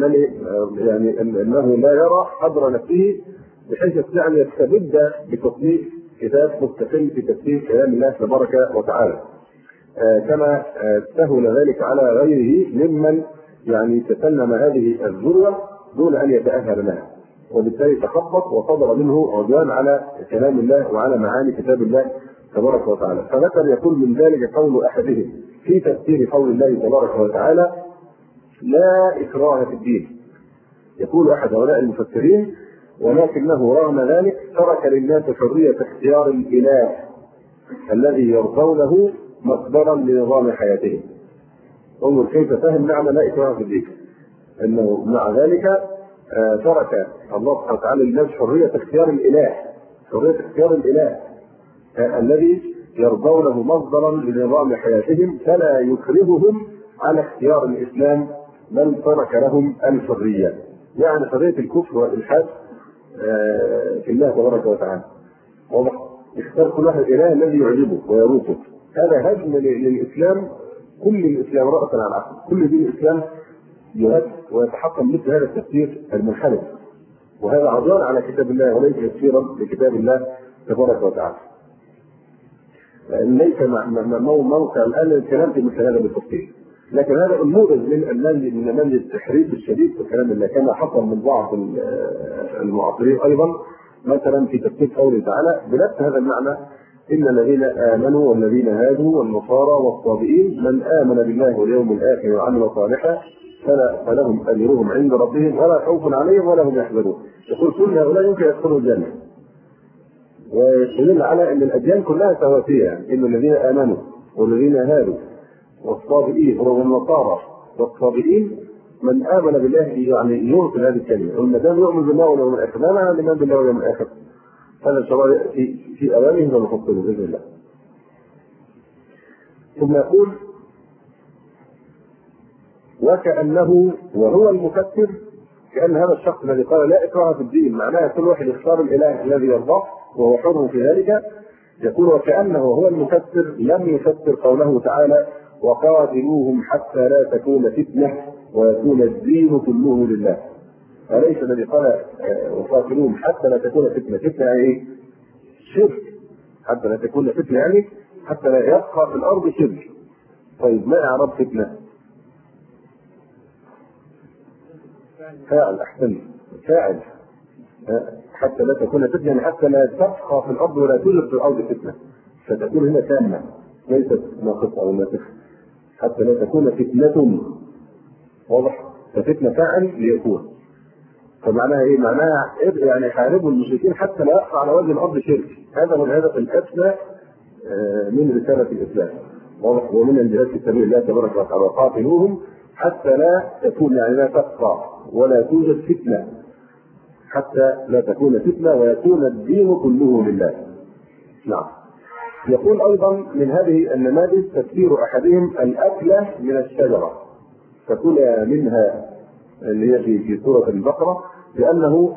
انه لا يرى قدر نفسه بحيث يستطيع ان يستبد بتصنيف كتاب مستقل في تفسير كلام الله تبارك وتعالى، كما سهل ذلك على غيره ممن يعني تسلم هذه الذروه دون ان يتاهل لها، وبالتالي تخبط وصدر منه عدوان على كلام الله وعلى معاني كتاب الله تبارك وتعالى. فمثل يكون من ذلك قول احدهم في تفسير قول الله تبارك وتعالى: لا إكراه في الدين. يقول أحد هؤلاء المفسرين: ولكنه رغم ذلك ترك للناس حرية اختيار الإله الذي يرضونه مصدرا لنظام حياتهم. انظر كيف فهم معنى لا إكراه في الدين، أنه مع ذلك ترك الله سبحانه وتعالى للناس حرية اختيار الإله، حرية اختيار الإله الذي يرضونه مصدرا لنظام حياتهم، فلا يكرههم على اختيار الإسلام بل ترك لهم الحرية، يعني حرية الكفر والإلحاد في الله تبارك وتعالى. واضح؟ اختار كل واحد الإله الذي يعجبه ويروقه. هذا هدم للإسلام، كل الإسلام رأسا على عقب، كل دين الإسلام يهد ويتحكم مثل هذا التفسير المنحرف وهذا عدوان على كتاب الله وليس تفسيرا لكتاب الله تبارك وتعالى. ليس موقع الان الكلام في مثل هذا بالتفصيل، لكن هذا النموذج من نماذج التحريف الشديد في الكلام اللي كان حصل من بعض المعاصرين ايضا، مثلا في تفسير قوله تعالى بنفس هذا المعنى: ان الذين امنوا والذين هادوا والنصارى والصابئين من امن بالله واليوم الاخر وعمل صالحا فلهم اجرهم عند ربهم ولا خوف عليهم ولا هم يحزنون. يقول كل هؤلاء يمكن يدخلوا الجنه، ويدل على ان الاديان كلها سواسيه، يعني ان الذين امنوا والذين هادوا والصابئين والنصارى والصابئين من امن بالله، يعني يغفل هذه الكلمه، وما دام يؤمن بالله واليوم الاخر ما معنى الايمان بالله واليوم الاخر؟ هذا ان شاء الله في اوانه ونفصله باذن الله. ثم يقول: وكأنه وهو المفسر، كأن هذا الشخص الذي قال لا إكراه في الدين معناه كل واحد يختار الإله الذي يرضاه وهو حر في ذلك. يقول: وكأنه هو المفسر لم يفسر قوله تعالى: وقاتلوهم حتى لا تكون فتنة ويكون الدين كله لله. أليس الذي قال وقاتلوهم حتى لا تكون فتنة؟ فتنة يعني إيه؟ شرك. حتى لا تكون فتنة يعني حتى لا يبقى في الأرض شرك. طيب ما إعراب فتنة؟ فاعل. أحسن، فاعل. حتى لا تكون فتنة يعني حتى لا تبقى في الأرض ولا توجد في الأرض فتنة، فتكون هنا تامة ليست ناقصة أو ناسخة. حتى لا تكون فتنة، واضح؟ ففتنة فاعل ليكون. فمعناها ايه؟ معناها يعني حاربوا المشركين حتى لا يقع على وجه الارض شرك. هذا هو الهدف الاسمى من رساله الاسلام، واضح؟ ومن الجهاد في سبيل الله تبارك وتعالى: قاتلوهم حتى لا تكون، يعني لا تبقى ولا توجد فتنه، حتى لا تكون فتنه ويكون الدين كله لله. نعم. يقول ايضا من هذه النماذج تفسير احدهم الاكله من الشجره فكل منها، اللي هي في سورة البقرة، لأنه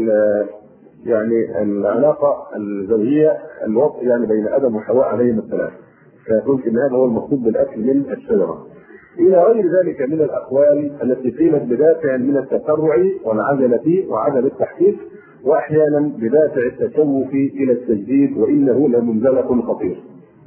يعني العلاقة الزوجية الوطء يعني بين آدم وحواء عليهم السلام، فيقول إن هذا هو المقصود بالأكل من الشجرة. إلى غير ذلك من الأقوال التي قيلت بدافع من التسرع والعجلة وعدم التحقيق، وأحيانا بدافع التشوف إلى التجديد، وإنه لمنزلق خطير.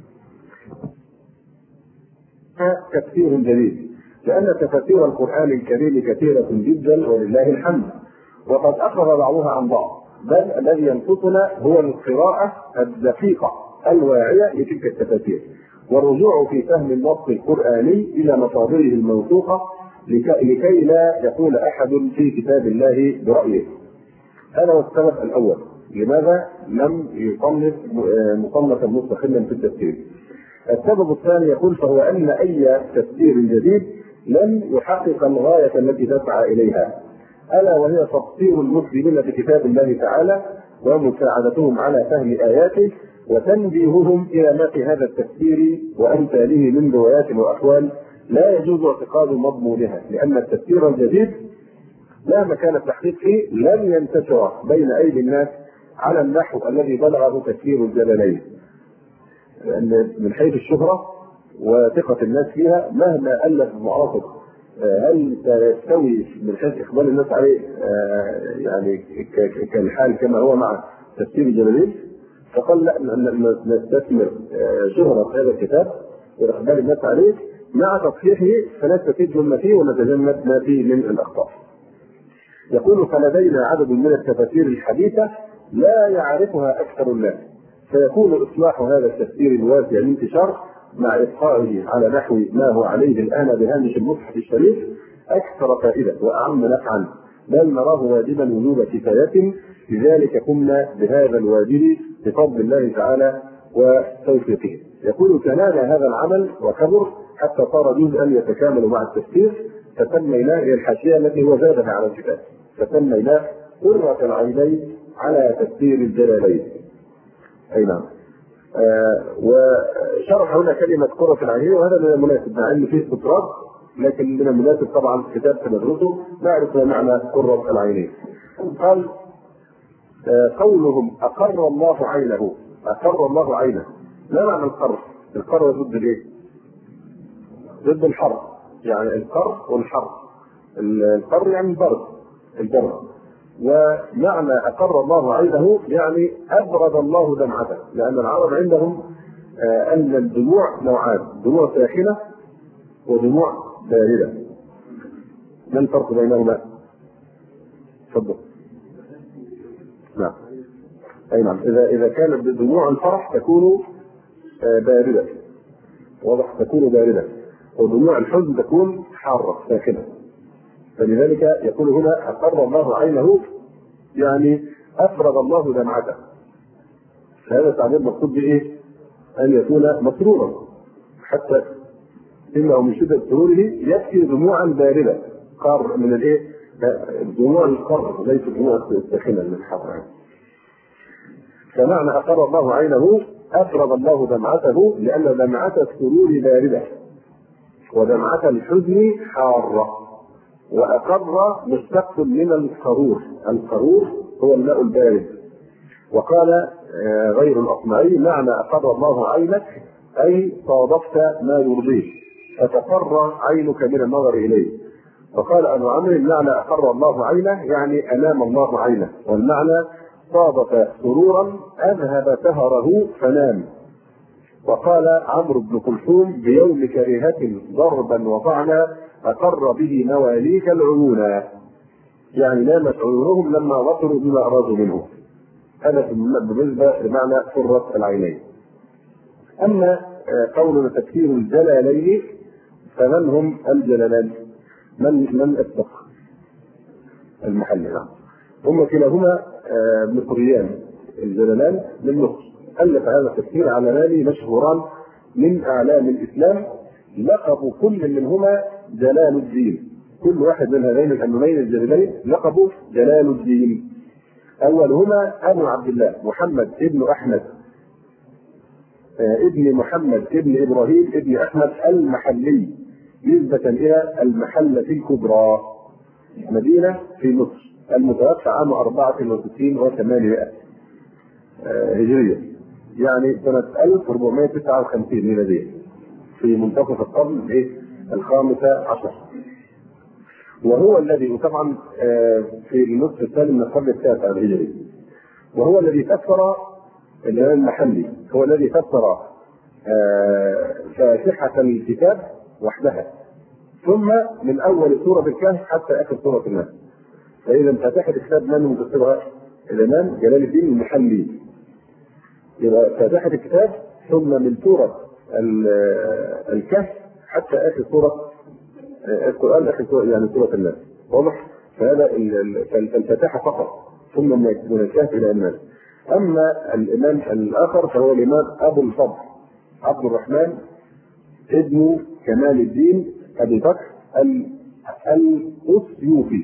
تفسير جديد، لأن تفاسير القرآن الكريم كثيرة جدا ولله الحمد، وقد أخذ بعضها عن بعض، بل الذي ينقصنا هو القراءة الدقيقة الواعية لتلك التفاسير، والرجوع في فهم النص القرآني إلى مصادره الموثوقة لكي لا يقول أحد في كتاب الله برأيه. هذا هو السبب الأول لماذا لم يصنف مصنفا مستقلا في التفسير. السبب الثاني يقول: فهو أن أي تفسير جديد لن يحقق الغاية التي تسعى إليها، ألا وهي تفسير المسلمين لكتاب الله تعالى ومساعدتهم على فهم آياته وتنبيههم إلى ما في هذا التفسير وأمثاله من روايات وأقوال لا يجوز اعتقاد مضمونها، لأن التفسير الجديد مهما كان التحقيق فيه لن ينتشر بين أيدي الناس على النحو الذي بلغه تفسير الجلالين، لأن من حيث الشهرة وثقة الناس فيها مهما ألف المعاصر هل تستوي من حيث إقبال الناس عليه يعني كالحال كما هو مع تفسير الجلالين؟ فقال لا، نستثمر شهرة هذا الكتاب وإقبال الناس عليه مع تصحيحه فنستفيد مما فيه ونتجنب ما فيه من الأخطاء. يقول: فلدينا عدد من التفاسير الحديثة لا يعرفها أكثر الناس، فيكون إصلاح هذا التفسير الواسع الانتشار مع إبقائه على نحو ما هو عليه الآن بهامش المصحف الشريف أكثر فائدة وأعم نفعا، بل نراه واجبا وجوب كفاية، لذلك قمنا بهذا الواجب بفضل الله تعالى وتوفيقه. يقول: تنالى هذا العمل وكبر حتى صار جزءا يتكامل مع التفسير، فسميناه الحاشية التي هو زادها على الكتاب، فسميناه قرة العينين على تفسير الجلالين. أي نعم. وشرح هنا كلمة قرة العينين، وهذا من المناسب مع أن فيه استطراد، لكن من المناسب طبعا كتاب سندرسه نعرف معنى قرة العينين. قال: قولهم أقر الله عينه، أقر الله عينه، ما معنى القر؟ القر ضد الايه؟ ضد الحر، يعني القر والحر. القر يعني البرد، ومعنى أقر الله عينه يعني أبرد الله دمعته، لأن العرب عندهم أن الدموع نوعان، دموع ساخنة ودموع باردة. ما الفرق بينهما؟ تفضل. نعم. أي نعم. إذا كانت دموع الفرح تكون باردة، واضح، تكون باردة، ودموع الحزن تكون حارة ساخنة. فلذلك يقول هنا أقر الله عينه يعني أفرغ الله دمعته. فهذا التعبير مقصود بإيه؟ أن يكون مسرورا، حتى إنه من شدة سروره يبكي دموعا باردة، قار من الإيه؟ دموع القر، ليس دموع الساخنة من الحر. فمعنى أقر الله عينه أفرغ الله دمعته، لأن دمعة السرور باردة ودمعة الحزن حارة. وأقر مشتق من القرور، القرور هو الماء البارد. وقال غير الأصمعي معنى أقر الله عينك أي صادفت ما يرضيه فتقر عينك من النظر إليه. وقال أبو عمرو معنى أقر الله عينه يعني أنام الله عينه، والمعنى صادف سرورا أذهب سهره فنام. وقال عمرو بن كلثوم بيوم كريهة ضربا وطعنا أقر به مواليك العيونا، يعني نامت عيونهم لما غفروا بما أرادوا منه. هذا بالنسبة لمعنى قرة العينين. أما قولنا تفسير الجلالين فمن هم الجلالان؟ من اتق المحل؟ هم كلاهما مصريان، الجلالان من مصر. ألف هذا التفسير علمان مشهوران من أعلام الإسلام، لقب كل منهما جلال الدين. كل واحد من هذين الأمرين الجلالين لقبه جلال الدين. أولهما أبو عبد الله محمد ابن أحمد ابن محمد ابن إبراهيم ابن أحمد المحلي، نسبة إلى المحلة الكبرى، مدينة في مصر، المتوفى عام 64 و800 هجرية، يعني سنة 1459 ميلادية، في منتصف القرن الخامسة عشر. وهو الذي طبعا في النصف الثاني من القرن التاسع الهجري، وهو الذي فسر المحلي، هو الذي فسر فاتحة الكتاب وحدها، ثم من أول سورة الكهف حتى آخر سورة الناس. فإذا فاتحة الكتاب من مفسرها؟ الإمام جلال الدين المحلي. يبقى فاتحة الكتاب ثم من سورة الكهف حتى آخر سورة القرآن، آخر سورة يعني سورة الناس، واضح؟ فهذا الفاتحة فقط، ثم من الكهف إلى الناس. أما الإمام الآخر فهو الإمام أبو الفضل عبد الرحمن ابن كمال الدين أبي بكر الأسيوطي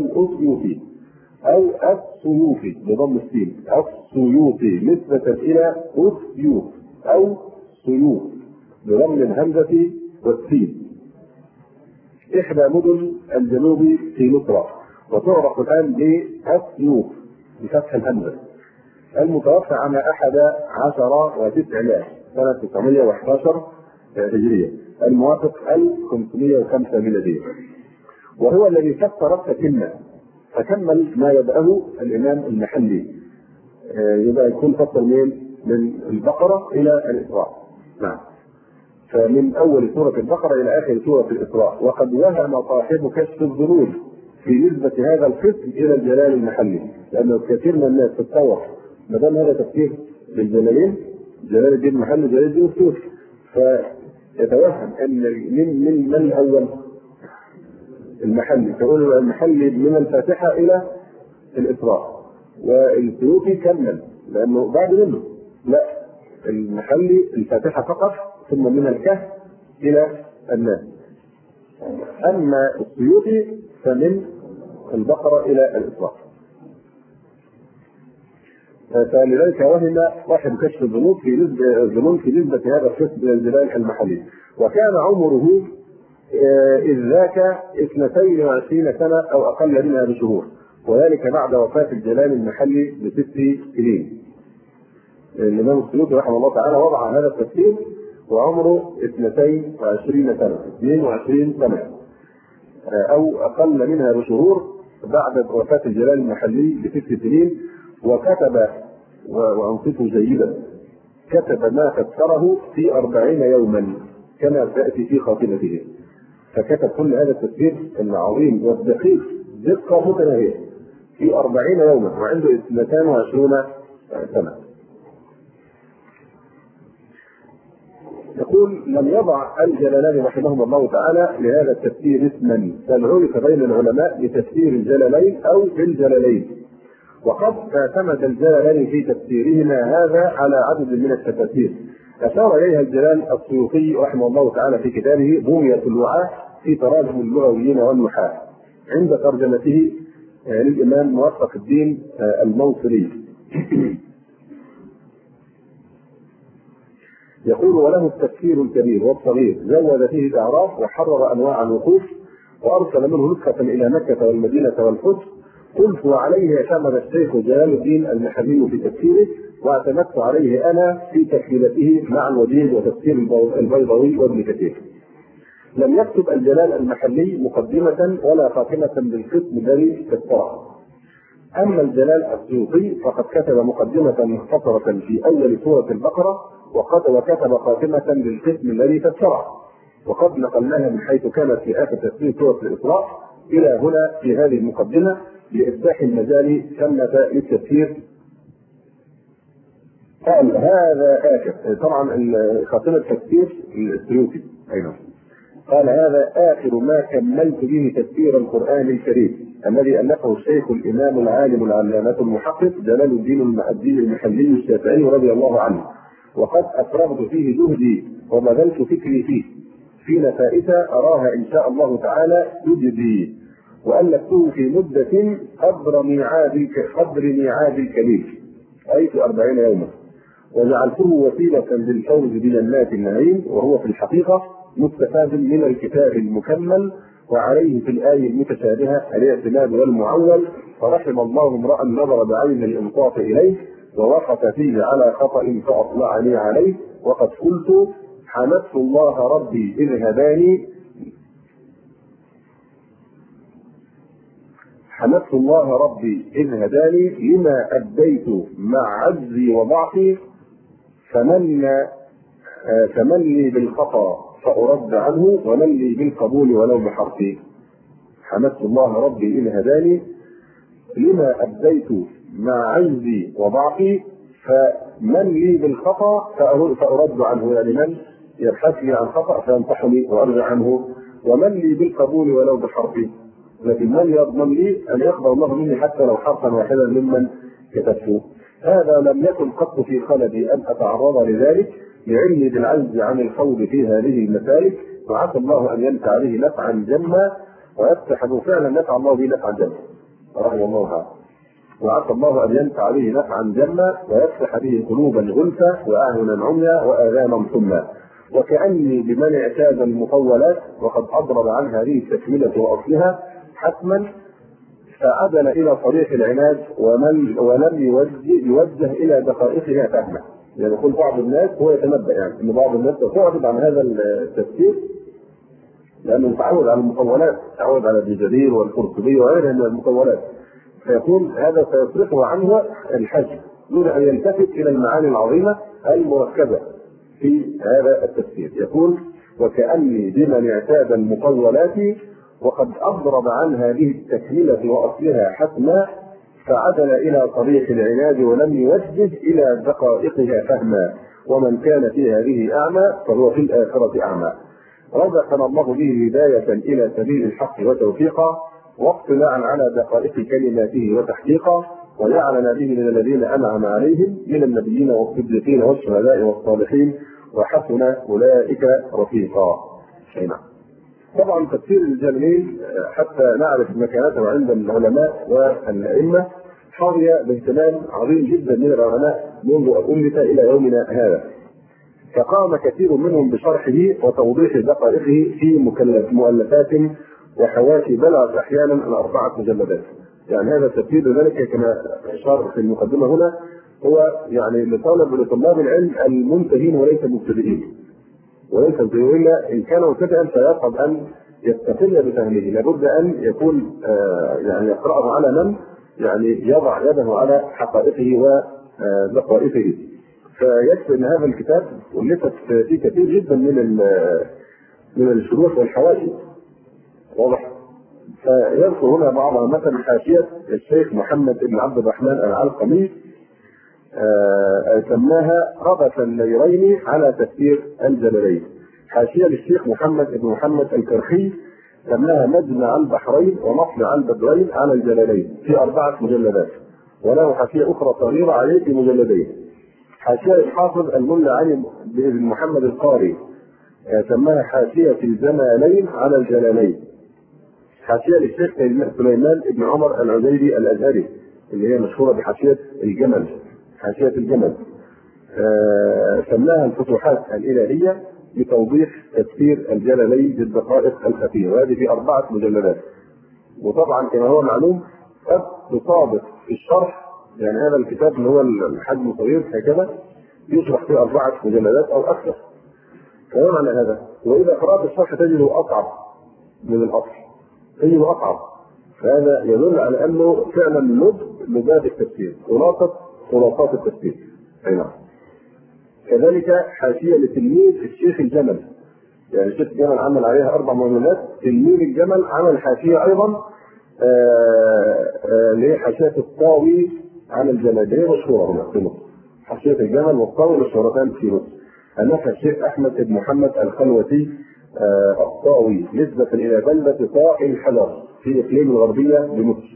أو السيوطي بضم السين، السيوطي نسبة إلى أسيوط أو سيوط بضم الهمزة والسين، إحدى مدن الجنوب في مصر، وتعرف الآن بأسيوط بفتح الهمزة. المتوفى عام 11 و900 سنة 911 هجرية، الموافق 1505 ميلادية. وهو الذي فسر التتمة، فكمل ما يبدأه الإمام المحلي، يبقى يكون فسر من البقرة إلى الإسراء. نعم. فمن أول سورة البقرة إلى آخر سورة الإسراء. وقد وهم صاحب كشف الظنون في نسبة هذا القسم إلى الجلال المحلي، لأنه كثير من الناس تتصور ما دام هذا تفسير للجلالين، جلال الدين المحلي جلال الدين السيوطي، فيتوهم أن من الأول المحلي، تقول المحلي من الفاتحة إلى الإسراء، والسيوطي كمل لأنه بعد منه، لا، المحلي الفاتحة فقط ثم من الكهف إلى الناس. أما السيوطي فمن البقرة إلى الإسراء. فلذلك وهم صاحب كشف الظنون في نسبة هذا القسم إلى الجلال المحلي. وكان عمره إذ ذاك 22 سنة أو أقل منها بشهور، وذلك بعد وفاة الجلال المحلي ب6 سنين. الإمام السيوطي رحمه الله تعالى وضع هذا التفسير وعمره 22 سنة، 22 سنة أو أقل منها بشهور، بعد وفاة الجلال المحلي ب6 سنين، وكتب وأنصته جيدا، كتب ما فسره في 40 يوما كما تأتي في خاتمته. فكتب كل هذا التفسير العظيم والدقيق دقة متناهية في 40 يوما وعنده 22 سنة. يقول: لم يضع الجلالان رحمهما الله تعالى لهذا التفسير اسما، بل عرف بين العلماء بتفسير الجلالين أو بالجلالين، وقد اعتمد الجلالين في تفسيرهما هذا على عدد من التفاسير أشار إليها الجلال السيوطي رحمه الله تعالى في كتابه بغية الوعاء في تراجم اللغويين والنحاة عند ترجمته للإمام موفق الدين الموصلي. يقول: وله التفسير الكبير والصغير، زود فيه الأعراف وحرر أنواع الوقوف، وأرسل منه نسخة إلى مكة والمدينة والقدس. قلت: وعليه اعتمد الشيخ جلال الدين المحلي في تفسيره، واعتمدت عليه أنا في تكملته مع الوجيز وتفسير البيضاوي وابن كثير. لم يكتب الجلال المحلي مقدمة ولا خاتمة بالقسم الذي فسره. أما الجلال السيوطي فقد كتب مقدمة مختصرة في أول سورة البقرة، وكتب خاتمة للقسم الذي فسره، وقد نقلناها من حيث كانت في آخر تفسير سورة الإسراء إلى هنا في هذه المقدمة لإفتاح المجال ثمة للتفسير. قال: هذا آخر، طبعا خاتمة تفسير السيوطي أيضا، قال: هذا آخر ما كملت به تفسير القرآن الكريم الذي ألفه الشيخ الإمام العالم العلامة المحقق جلال الدين المحلي الشافعي رضي الله عنه، وقد أفرغت فيه جهدي وبذلت فكري فيه في نفائس أراها إن شاء الله تعالى تجدي، وألفته في مدة قدر ميعاد الكليل، أي في 40 يوما، وجعلته وسيلة للفوز بجنات النعيم، وهو في الحقيقة مستفاد من الكتاب المكمل، وعليه في الآية المتشابهة الاعتماد والمعول. فرحم الله امرأ نظر بعين الإنصاف إليه ووقف فيه على خطأ فأطلعني عليه، وقد قلت: حمدت الله ربي إذ هداني، حمدت الله ربي إذ هداني لما أديت مع عجزي وضعفي، فمن لي بالخطأ فأرد عنه، ومن لي بالقبول ولو بحرفي. حمدت الله ربي إذ هداني لما أديت مع عجزي وضعفي، فمن لي بالخطأ فأرد عنه، يعني من يبحث لي عن خطأ فينصحني وأرجع عنه، ومن لي بالقبول ولو بحرفي، لكن من يضمن لي أن يقبل الله مني حتى لو حرفا واحدا ممن كتبته. هذا لم يكن قط في خلدي أن أتعرض لذلك لعلمي بالعجز عن الخوض في هذه المسالك، وعسى الله أن ينفع به نفعا جما ويفتح فعلا نفع الله به نفعا جما رحمه الله تعالى، وعسى الله أن ينفع به نفعا جما ويفتح به قلوبا غلفا وأعينا عميا وآذانا صما. وكأني بمن اعتاد المطولات وقد أضرب عن هذه التكملة وأصلها حتما، فعدل إلى طريق العناد ولم يوجه إلى دقائقها فهما. يعني يقول بعض الناس هو يتنبأ يعني ان بعض الناس تعرض عن هذا التفسير لانه تعود على المطولات، تعود على ابن جرير والقرطبي وغيرها من المطولات، فيقول هذا سيصرفه عنه الحجم دون ان يلتفت الى المعاني العظيمه المركبه في هذا التفسير. يقول: وكأني بمن اعتاد المطولات وقد أضرب عن هذه التكملة وأصلها حتما، فعدل إلى طريق العناد ولم يوجه إلى دقائقها فهما، ومن كان في هذه أعمى فهو في الآخرة أعمى. رزقنا الله به هداية إلى سبيل الحق وتوفيقا، واطلاعا على دقائق كلماته وتحقيقا، وجعلنا به من الذين أنعم عليهم من النبيين والصديقين والشهداء والصالحين، وحسن أولئك رفيقا. طبعا تفسير الجلالين حتى نعرف مكانته عند العلماء والأئمة حظي باهتمام عظيم جدا من العلماء منذ ألف إلى يومنا هذا، فقام كثير منهم بشرحه وتوضيح دقائقه في مؤلفات وحواشي بلغت أحيانا 4 مجلدات. يعني هذا التفسير ذلك كما أشار في المقدمة هنا هو يعني لطلاب العلم المنتهين وليس المبتدئين، وليس إلا إن كان مبتدئا فيصعب أن يستقل بفهمه، لابد ان يكون يعني يقرأه على من يعني يضع يده على حقائقه ودقائقه. فيكفي ان هذا الكتاب ولفت فيه كثير جدا من الشروح والحواشي، واضح. فيذكر هنا بعضها، مثلا حاشية الشيخ محمد بن عبد الرحمن العلقمي سماها ربث النيرين على تفسير الجلالين. حاشية للشيخ محمد بن محمد الكرخي سماها مجمع البحرين ومطلع البدرين على الجلالين في 4 مجلدات، وله حاشية أخرى صغيرة عليه في مجلدين. حاشية الحافظ الملا علي بن محمد القاري سماها حاشية الجمالين على الجلالين. حاشية للشيخ سليمان بن عمر العزيري الأزهري اللي هي مشهورة بحاشية الجمل، حاشية الجمل سماها الفتوحات الإلهية لتوضيح تفسير الجلالين بالدقائق الخفية، وهذه في 4 مجلدات. وطبعا كما هو معلوم قد تصادف في الشرح، يعني هذا الكتاب اللي هو الحجم صغير هكذا يشرح في 4 مجلدات أو أكثر. فهو معنى هذا، وإذا قرأت الشرح تجده أصعب من الأصل، تجده أصعب. فهذا يدل على أنه فعلا لباب التفسير، خلاصات التفسير. أي نعم. كذلك حاشية لتلميذ الشيخ الجمل، يعني الشيخ الجمل عمل عليها 4 مجلدات، تلميذ الجمل عمل حاشية أيضا اللي هي حاشية الطاوي على الجلال، هي مشهورة هنا في مصر. حاشية الجمل والطاوي مشهورتان في مصر. ألفها الشيخ أحمد بن محمد الخلوتي الطاوي نسبة إلى بلدة طاء الحجر في إقليم الغربية بمصر.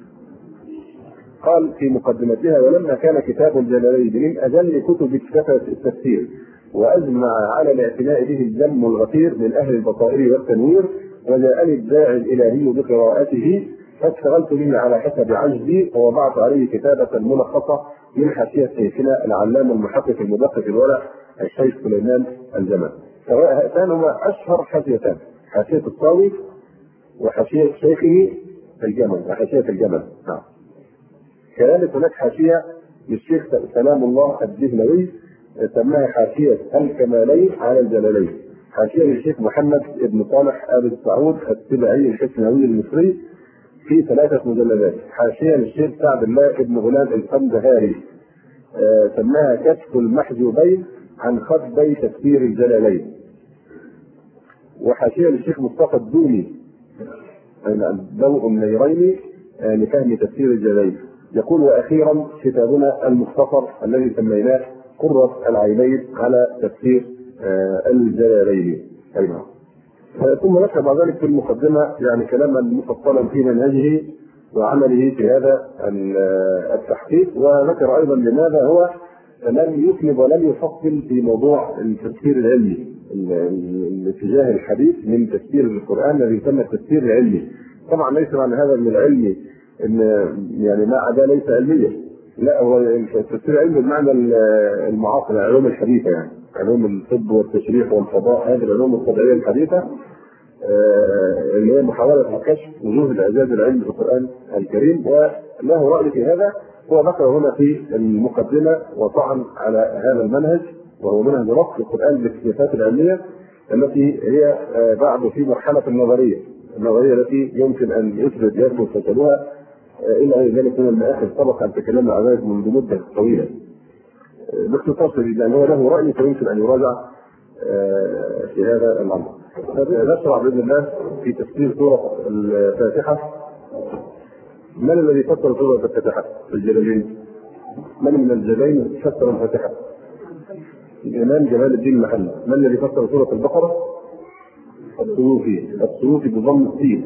قال في مقدمتها: ولما كان كتاب الجلالين من أجل كتب التفسير وأجمع على الاعتناء به الجم الغفير من أهل البصائر والتنوير، وجاءني الداعي الإلهي بقراءته فاشتغلت به على حسب عجزي، ووضعت عليه كتابة ملخصة من حاشية شيخنا العلامة المحقق المدقق الورع الشيخ سليمان الجمل. هاتان هما أشهر حاشيتان، حاشية الطاوي وحاشية شيخه الجمل وحاشية الجمل. كذلك هناك حاشية للشيخ سلام الله الدهلوي سماها حاشية الكمالين على الجلالين. حاشية للشيخ محمد بن صالح آل السعود السبعي الحسنوي المصري في 3 مجلدات. حاشية للشيخ سعد الله بن غلام القندهاري سماها كشف المحجوبين عن خطبي تفسير الجلالين. وحاشية للشيخ مصطفى الدوني ضوء النيرين لفهم تفسير الجلالين. يقول: وأخيرا كتابنا المختصر الذي سميناه قرة العينين على تفسير الجلالين. أيضا ثم ذكر بعد ذلك في المقدمة يعني كلاما مفصلا في منهجه وعمله في هذا التحقيق، وذكر أيضا لماذا هو لم يسند ولم يفصل في موضوع التفسير العلمي، الاتجاه الحديث من تفسير القرآن الذي يسمى التفسير العلمي. طبعا ليس معنى هذا من العلمي ان يعني ما عدا ليس علميا، لا، هو التفسير العلمي بمعنى المعاصر، العلوم الحديثه، يعني علوم الطب والتشريح والفضاء، هذه العلوم الطبيعيه الحديثه اللي هي محاوله كشف وجوه الاعجاز العلمي في القران الكريم. وله راي في هذا، هو ذكر هنا في المقدمه وطعن على هذا المنهج، وهو منهج ربط القران بالصفات العلميه التي هي بعد في مرحله النظريه التي يمكن ان يثبت يثبت فشلها الى غير ذلك من المآخذ سبق ان تكلمنا عن ذلك منذ مده طويله. باختصار شديد، لان هو له راي فيمكن ان يراجع في هذا الامر. نشرع باذن الله في تفسير سوره الفاتحه. من الذي فسر سوره الفاتحه في الجلالين؟ من من الجلالين فسر الفاتحه؟ الامام جلال الدين المحلي. من الذي فسر سوره البقره؟ السيوطي بضم السين.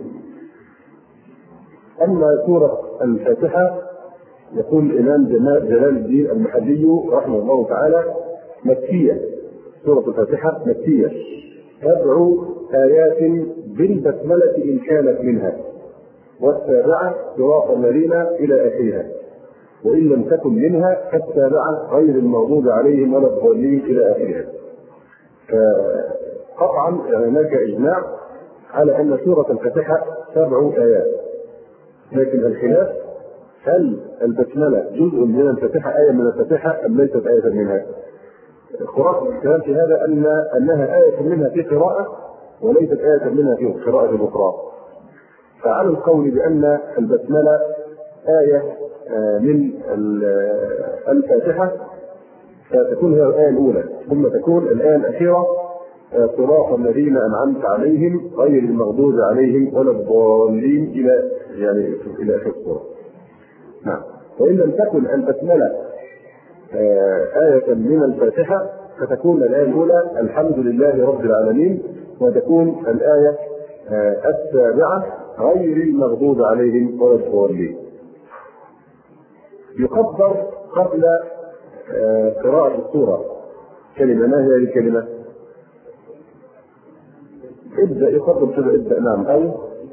أما سورة الفاتحة يقول الإمام جلال الدين المحلي رحمه الله تعالى مكية. سورة الفاتحة مكية، 7 آيات بالبسملة إن كانت منها، والسابعة صراط الذين إلى آخرها، وإن لم تكن منها فالسابعة غير المغضوب عليهم ولا الضالين إلى آخرها. فقطعا هناك إجماع على أن سورة الفاتحة 7 آيات، لكن الخلاف هل البسملة جزء من الفاتحة، آية من الفاتحة، أم ليست آية منها؟ خلاصة الكلام في هذا أنها آية منها في قراءة، وليست آية منها في قراءة أخرى. فعلى القول بأن البسملة آية من الفاتحة فتكون هي الآية الأولى، ثم تكون الآية الأخيرة صراط الذين أنعمت عليهم غير المغضوب عليهم ولا الضالين إلى آخر السورة. نعم. وإن لم تكن البسملة آية من الفاتحة فتكون الآية الأولى الحمد لله رب العالمين، وتكون الآية السابعة غير المغضوب عليهم ولا الضالين. يقدر قبل قراءة السورة كلمة. ما هي الكلمة؟ ابدأ يقدر كذا، ابدأ نعم أو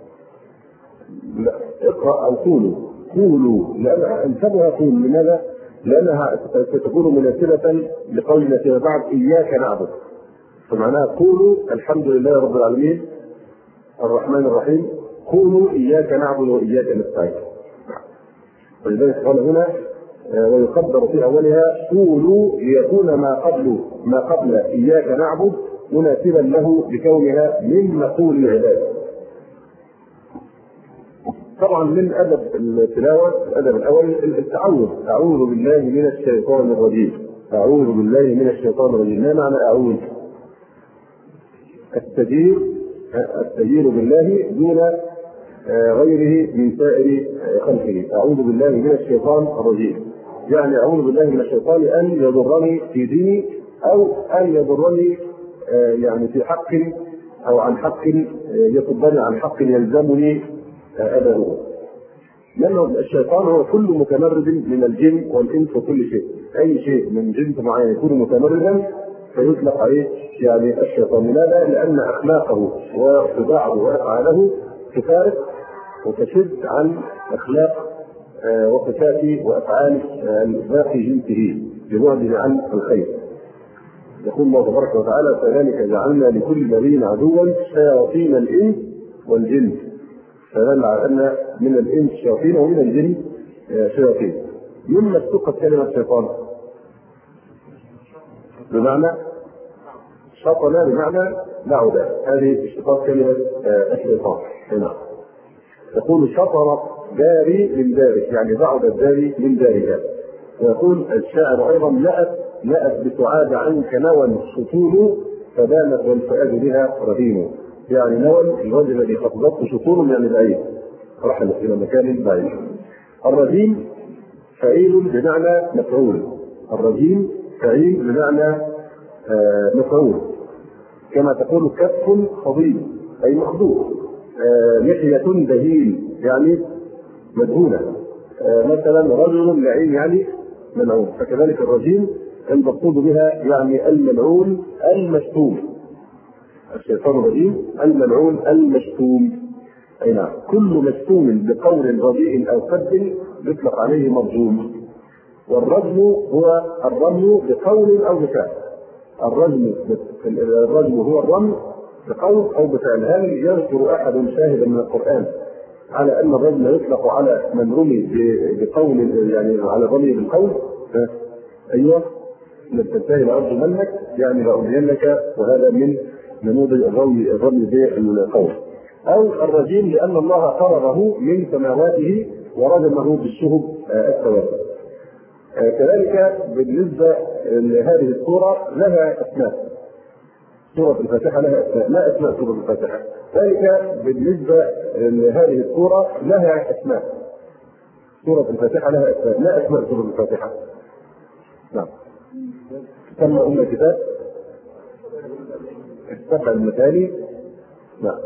لا اقرأ أو قولوا لأن انتبه قول. لماذا؟ لأنها ستكون مناسبة لقولنا فيما بعد إياك نعبد، فمعناها قولوا الحمد لله رب العالمين الرحمن الرحيم، قولوا إياك نعبد وإياك نستعين. ولذلك قال هنا ويقدر في أولها قولوا ليكون ما قبل إياك نعبد مناسبا له بكونها من مقول العباد. طبعا من أدب التلاوة الأدب الأول التعوذ. أعوذ بالله من الشيطان الرجيم. أعوذ بالله من الشيطان الرجيم. ما معنى أعوذ؟ التجير بالله دون غيره من سائر خلقه. أعوذ بالله من الشيطان الرجيم يعني أعوذ بالله من الشيطان أن يضرني في ديني أو أن يضرني يعني في حق أو عن حق يصدني عن حق يلزمني أداؤه. لأن الشيطان هو كل متمرد من الجن والإنس وكل شيء. أي شيء من جنس معين يكون متمردا فيطلق عليه يعني الشيطان. لماذا؟ لأن أخلاقه وطباعه وأفعاله تفارق وتشد عن أخلاق وصفات وأفعال باقي جنسه ببعده عن الخير. يقول الله تبارك وتعالى كذلك جعلنا لكل نبي عدوا شياطين الإنس والجن. فدل على أن من الإنس شياطين ومن الجن شياطين. مما اشتقت كلمة شيطان بمعنى شطن بمعنى بعد. هذه اشتقاق كلمة الشيطان. هنا يقول شطر داري من دارك يعني بعد الداري من دارك. ويقول الشاعر أيضا لأت بسعاد عنك نوى شطول فبانت والفؤاد بها رهين. يعني نوى الرجل الذي خطبته شطول يعني بعيد رحل إلى مكان بعيد. الرجيم فعيل بمعنى مفعول. الرجيم فعيل بمعنى مفعول. كما تقول كف خضيب أي مخضوب. لحية دهيل يعني مدهونة. مثلا رجل لعين يعني ملعون. فكذلك الرجيم المقصود بها يعني الملعون المشتوم. الشيطان الرجيم الملعون المشتوم. أي نعم. كل مشتوم بقول رديء أو قد يطلق عليه مرجوم. والرجم هو الرمي بقول أو بفعل. الرجم هو الرمي بقول أو بفعل. هل يذكر أحد شاهدا من القرآن على أن الرجم يطلق على من رمي بقول يعني على الرمي بالقول؟ أيوه لن تنتهي لأرض منك يعني لأرضينك. وهذا من نموذج الرمي بالقول. أو الرجيم لأن الله طرده من سماواته ورجمه بالشهب السواد. كذلك بالنسبة لهذه السورة لها أسماء. سورة الفاتحة لها أسماء. ما أسماء سورة الفاتحة؟ ذلك بالنسبة لهذه السورة لها أسماء. سورة الفاتحة لها أسماء. ما أسماء سورة الفاتحة؟ نعم. تم أم الكتاب السبع المثاني. نعم.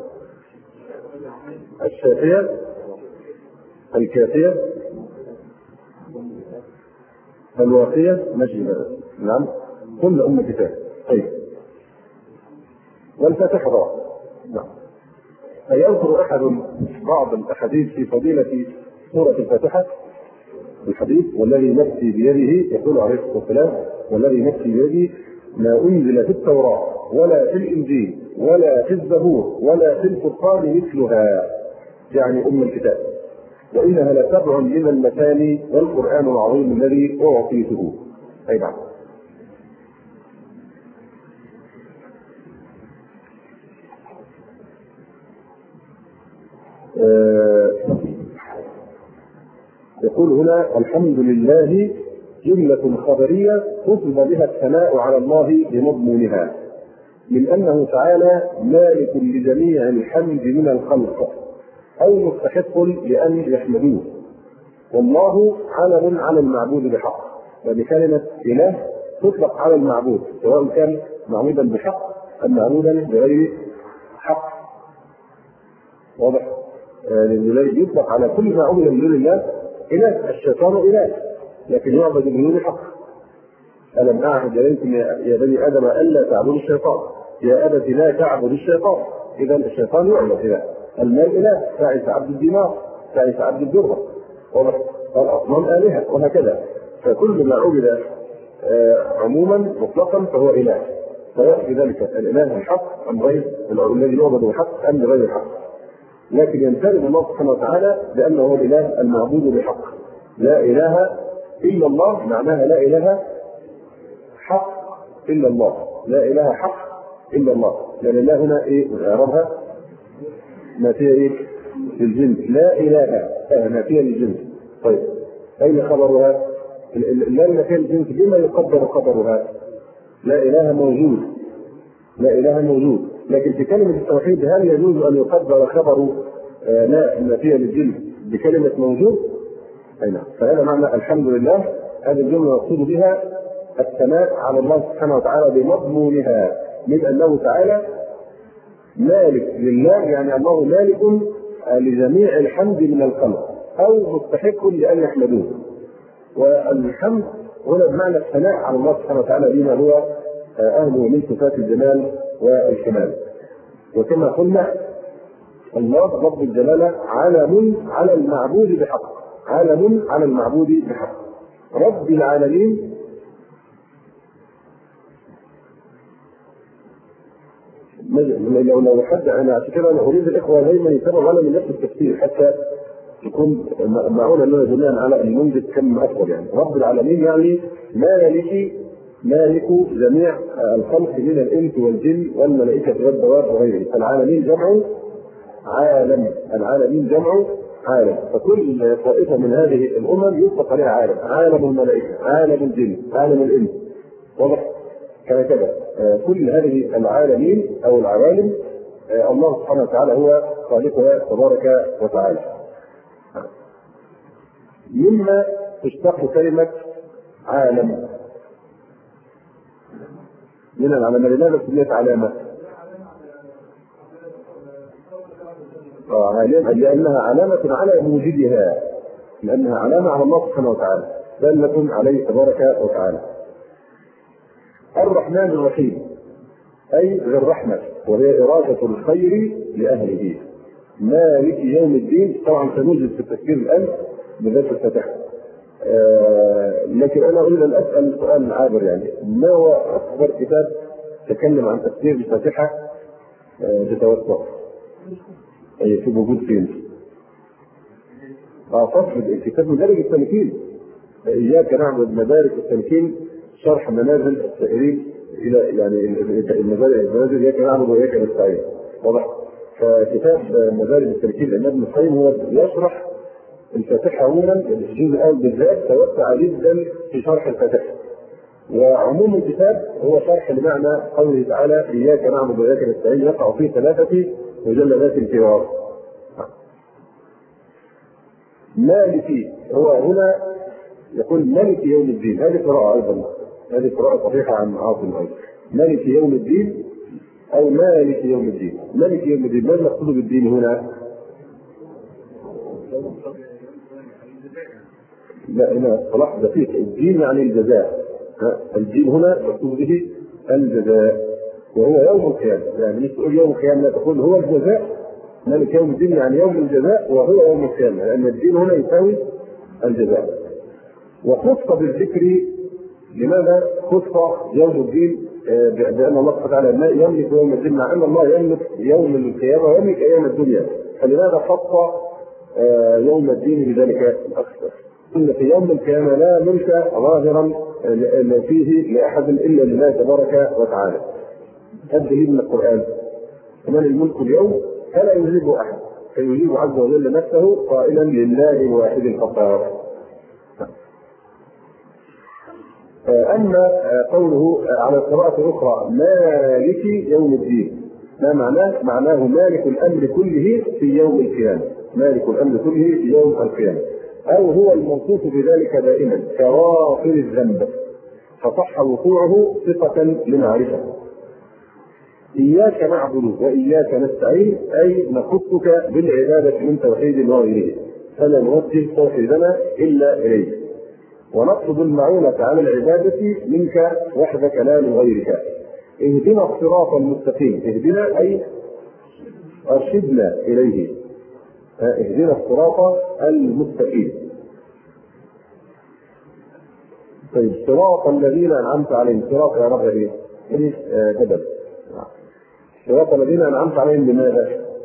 الشافية الكافية الواقية مجيئة. نعم. كل أم كتاب. طيب. والفاتحة طبعا. نعم. فيذكر أحد بعض الأحاديث في فضيلة سورة الفاتحة الحديث والذي نفسي بيده يقول عليه الصلاة والسلام والذي نفسي بيده ما أنزل في التوراة ولا في الإنجيل ولا في الزبور ولا في الفرقان مثلها يعني أم الكتاب. وإنها لسبع من المثاني والقرآن العظيم الذي أعطيته. أي نعم. يقول هنا الحمد لله جملة خبرية قصد بها الثناء على الله بمضمونها، من أنه تعالى مالك لجميع الحمد من الخلق أو مستحق لأن يحمدوه، والله علم على المعبود بحق. يعني كلمة إله تطلق على المعبود سواء كان معبودا بحق أم معبودا بغير حق. واضح؟ يطلق على كل ما عبد من دون الله إله. الشيطان إله لكن يعبد من دون حق. ألم أعهد إليكم يا بني آدم ألا تعبدوا الشيطان، يا أبت لا تعبد الشيطان. إذا الشيطان يعبد إله، المال إله، تعس عبد الدينار، تعس عبد الدرة، والأصنام آلهة، وهكذا. فكل ما عبد عموما مطلقا فهو إله، سواء في ذلك الإله الحق أم غير الذي يعبد بحق أم بغير حق. لكن ينفرد الله سبحانه وتعالى بأنه هو الإله المعبود بحق. لا إله إلا الله معناها لا إله حق إلا الله، لا إله حق إلا الله. لأن الله هنا إيه إعرابها؟ نافية إيه؟ للجنس. لا إله نافية للجنس. طيب أين خبرها؟ لا نافية للجنس بما يقدر خبرها؟ لا إله موجود، لا إله موجود. لكن في كلمة التوحيد هل يجوز أن يقدر خبر لا نافية للجنس بكلمة موجود؟ أي نعم. فهذا معنى الحمد لله. هذه الجملة مقصود بها الثناء على الله سبحانه وتعالى بمضمونها، من أنه تعالى مالك لله، يعني الله مالك لجميع الحمد من الخلق أو مستحق لأن يحمدوه. والحمد هنا بمعنى الثناء على الله سبحانه وتعالى بما هو أهله من صفات الجلال والكمال. وكما قلنا الله رب الجلالة علم على المعبود بحق، علم على المعبود بحق. رب العالمين لو حد انا عشان كده انا اريد الاخوه دايما يتابعوا على من نفس التفسير حتى يكون معقول اننا جميعا على المنجز كم افضل. يعني رب العالمين يعني مالك جميع الخلق من الانس والجن والملائكه والدواب وغيرهم. العالمين جمع عالم، العالمين جمع عالم. فكل طائفه من هذه الامم يطلق عليها عالم، عالم الملائكه، عالم الجن، عالم الانس. واضح؟ كذا كل هذه العالمين او العوالم الله سبحانه وتعالى هو خالقها تبارك وتعالى. مما تشتق كلمه عالم من العلامه. لماذا سميت علامه؟ لانها علامه على وجودها، لانها علامه على الله سبحانه وتعالى دالة عليه تبارك وتعالى. الرحمن الرحيم أي ذي الرحمة وهي إرادة الخير لأهله. مالك يوم الدين طبعا سنوجد في التفسير الآن بذات الفتح. لكن أنا أريد أن أسأل سؤال عابر، يعني ما هو أكبر كتاب تكلم عن تفسير الفاتحة بتوسط؟ أي في موجود فين؟ فصل كتاب مدارج التمكين، إياك نعبد مدارج التمكين، شرح منازل السائرين الى يعني المنازل اياك نعبد واياك نستعين. واضح؟ فكتاب مدارج التمكين لابن ابن القيم هو يشرح الفاتحه عموما، الجزء الاول بالذات توسع جدا في شرح الفاتحه. وعموم الكتاب هو شرح لمعنى قوله تعالى اياك نعبد واياك نستعين، يقع فيه 3 مجلدات انفراد. مالكي هو هنا يقول ملك يوم الدين، هذه قراءة أيضا، هذه قراءة صحيحة عن عاصم أيضا. ملك يوم الدين أو مالك يوم الدين. ملك يوم الدين، ما المقصود بالدين هنا؟ لا هنا صلاح دقيق، الدين يعني الجزاء. الدين هنا مقصود به الجزاء وهو يوم القيامة. يعني مش تقول يوم القيامة، لا تقول هو الجزاء. ملك يوم الدين يعني يوم الجزاء وهو يوم القيامة، لأن الدين هنا يساوي الجزاء. وخص بالذكر، لماذا خص يوم الدين بأن الله سبحانه وتعالى يملك يوم الدين، مع أن الله يملك يوم القيامة ويملك أيام الدنيا، فلماذا خص يوم الدين بذلك الأكثر؟ إن في يوم القيامة لا ملك ظاهرا فيه لأحد إلا لله تبارك وتعالى. الدليل من القرآن: ومن الملك اليوم فلا يجيبه أحد، فيجيب عز وجل نفسه قائلا لله الواحد القهار. أما قوله على القراءة الأخرى مالك يوم الدين، ما معناه؟ معناه مالك الأمر كله في يوم القيامة، مالك الأمر كله في يوم القيامة، أو هو الموصوف بذلك دائما كغافر الذنب، فصح وقوعه صفة لمعرفة. إياك نعبد وإياك نستعين، أي نخصك بالعبادة من توحيد وغيره، فلا نوجه توحيدنا إلا إليه، ونطلب المعونة على العبادة منك وحدك لا من غيرك. اهدنا الصراط المستقيم، اهدنا أي أرشدنا إليه، اهدنا الصراط المستقيم. طيب صراط الذين أنعمت عليهم، صراط يا رب ايه؟ بدل صراط الذين أنعمت عليهم بماذا؟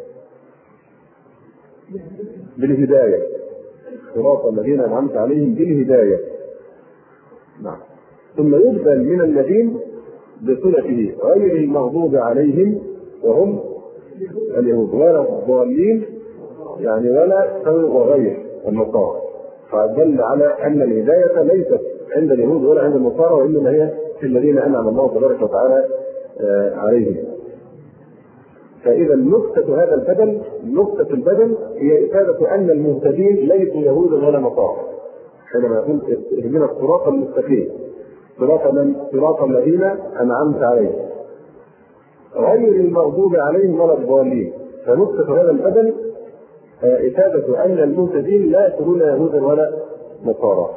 بالهداية، صراط الذين أنعمت عليهم بالهداية. نعم. ثم يبدل من الذين بصلته غير المغضوب عليهم وهم اليهود ولا الضالين، يعني ولا وغير النصارى، فدل على أن الهداية ليست عند اليهود ولا عند النصارى، وإنما هي في الذين أنعم الله تبارك وتعالى عليهم. فإذا نكتة هذا البدل، نكتة البدل هي إفادة أن المهتدين ليسوا يهودا ولا نصارى، حينما يقول اهدنا الصراط المستقيم، صراط الذين أنعمت عليهم غير المغضوب عليهم ولا الضالين. فنكتة هذا البدل إفادة أن المهتدين لا يكونون يهودا ولا نصارى.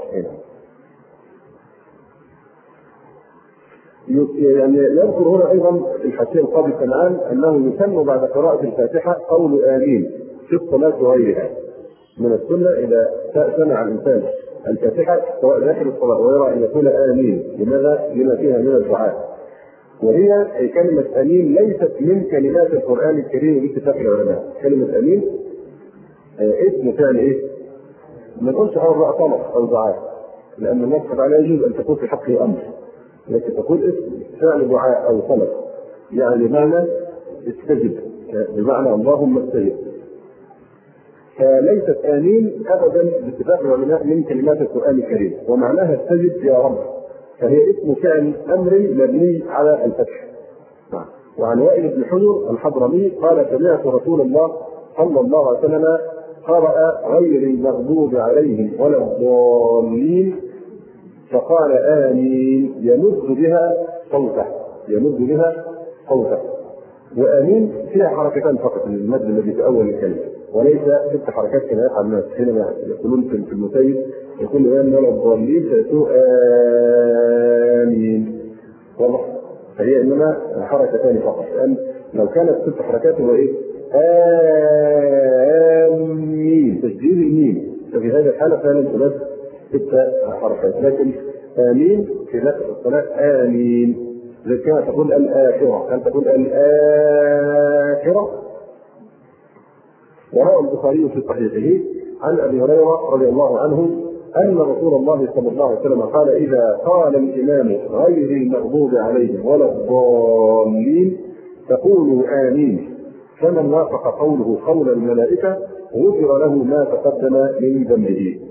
يعني يذكر هنا ايضا في الحاشيه القاضي كنعان انه يسن بعد قراءه الفاتحه قول امين في الصلاه وغيرها. من السنه اذا سمع الانسان الفاتحه سواء داخل الصلاه ويرى ان يقول امين، لماذا؟ لما فيها من الدعاء، وهي كلمه امين ليست من كلمات القران الكريم باتفاق العلماء. كلمه امين اسم فعل ايه؟ ما نقولش بقى طلب او دعاء، لان النص على يجوز ان تكون في حقه امر، لكن تقول اسم فعل دعاء او طلب، يعني بمعنى استجب، بمعنى اللهم استجب. فليست امين ابدا باتفاق العلماء من كلمات القران الكريم، ومعناها استجب يا رب، فهي اسم فعل امر مبني على الفتح. وعن وائل بن حجر الحضرمي قال سمعت رسول الله صلى الله عليه وسلم قرأ غير المغضوب عليهم ولا الضالين فقال آمين يمد بها صوته، يمد بها صوته. وآمين فيها حركتان فقط من المد الذي في أول الكلمة، وليس 6 حركات كما يفعل الناس حينما يقولون في المسيب يقول آمين ولا الضالين فيقول آمين، واضح؟ فهي إنما حركتان فقط، لأن لو كانت 6 حركات هو إيه؟ آمين تشديد الميم، ففي هذه الحالة فعلا تمد 6 حركات، لكن آمين في نفس الصلاة آمين زي كما تقول الآخرة، هل تقول الآخرة؟ وروى البخاري في صحيحه عن أبي هريرة رضي الله عنه أن رسول الله صلى الله عليه وسلم قال إذا قال الإمام غير المغضوب عليهم ولا الضالين فقولوا آمين، فمن وافق قوله قول الملائكة غفر له ما تقدم من ذنبه.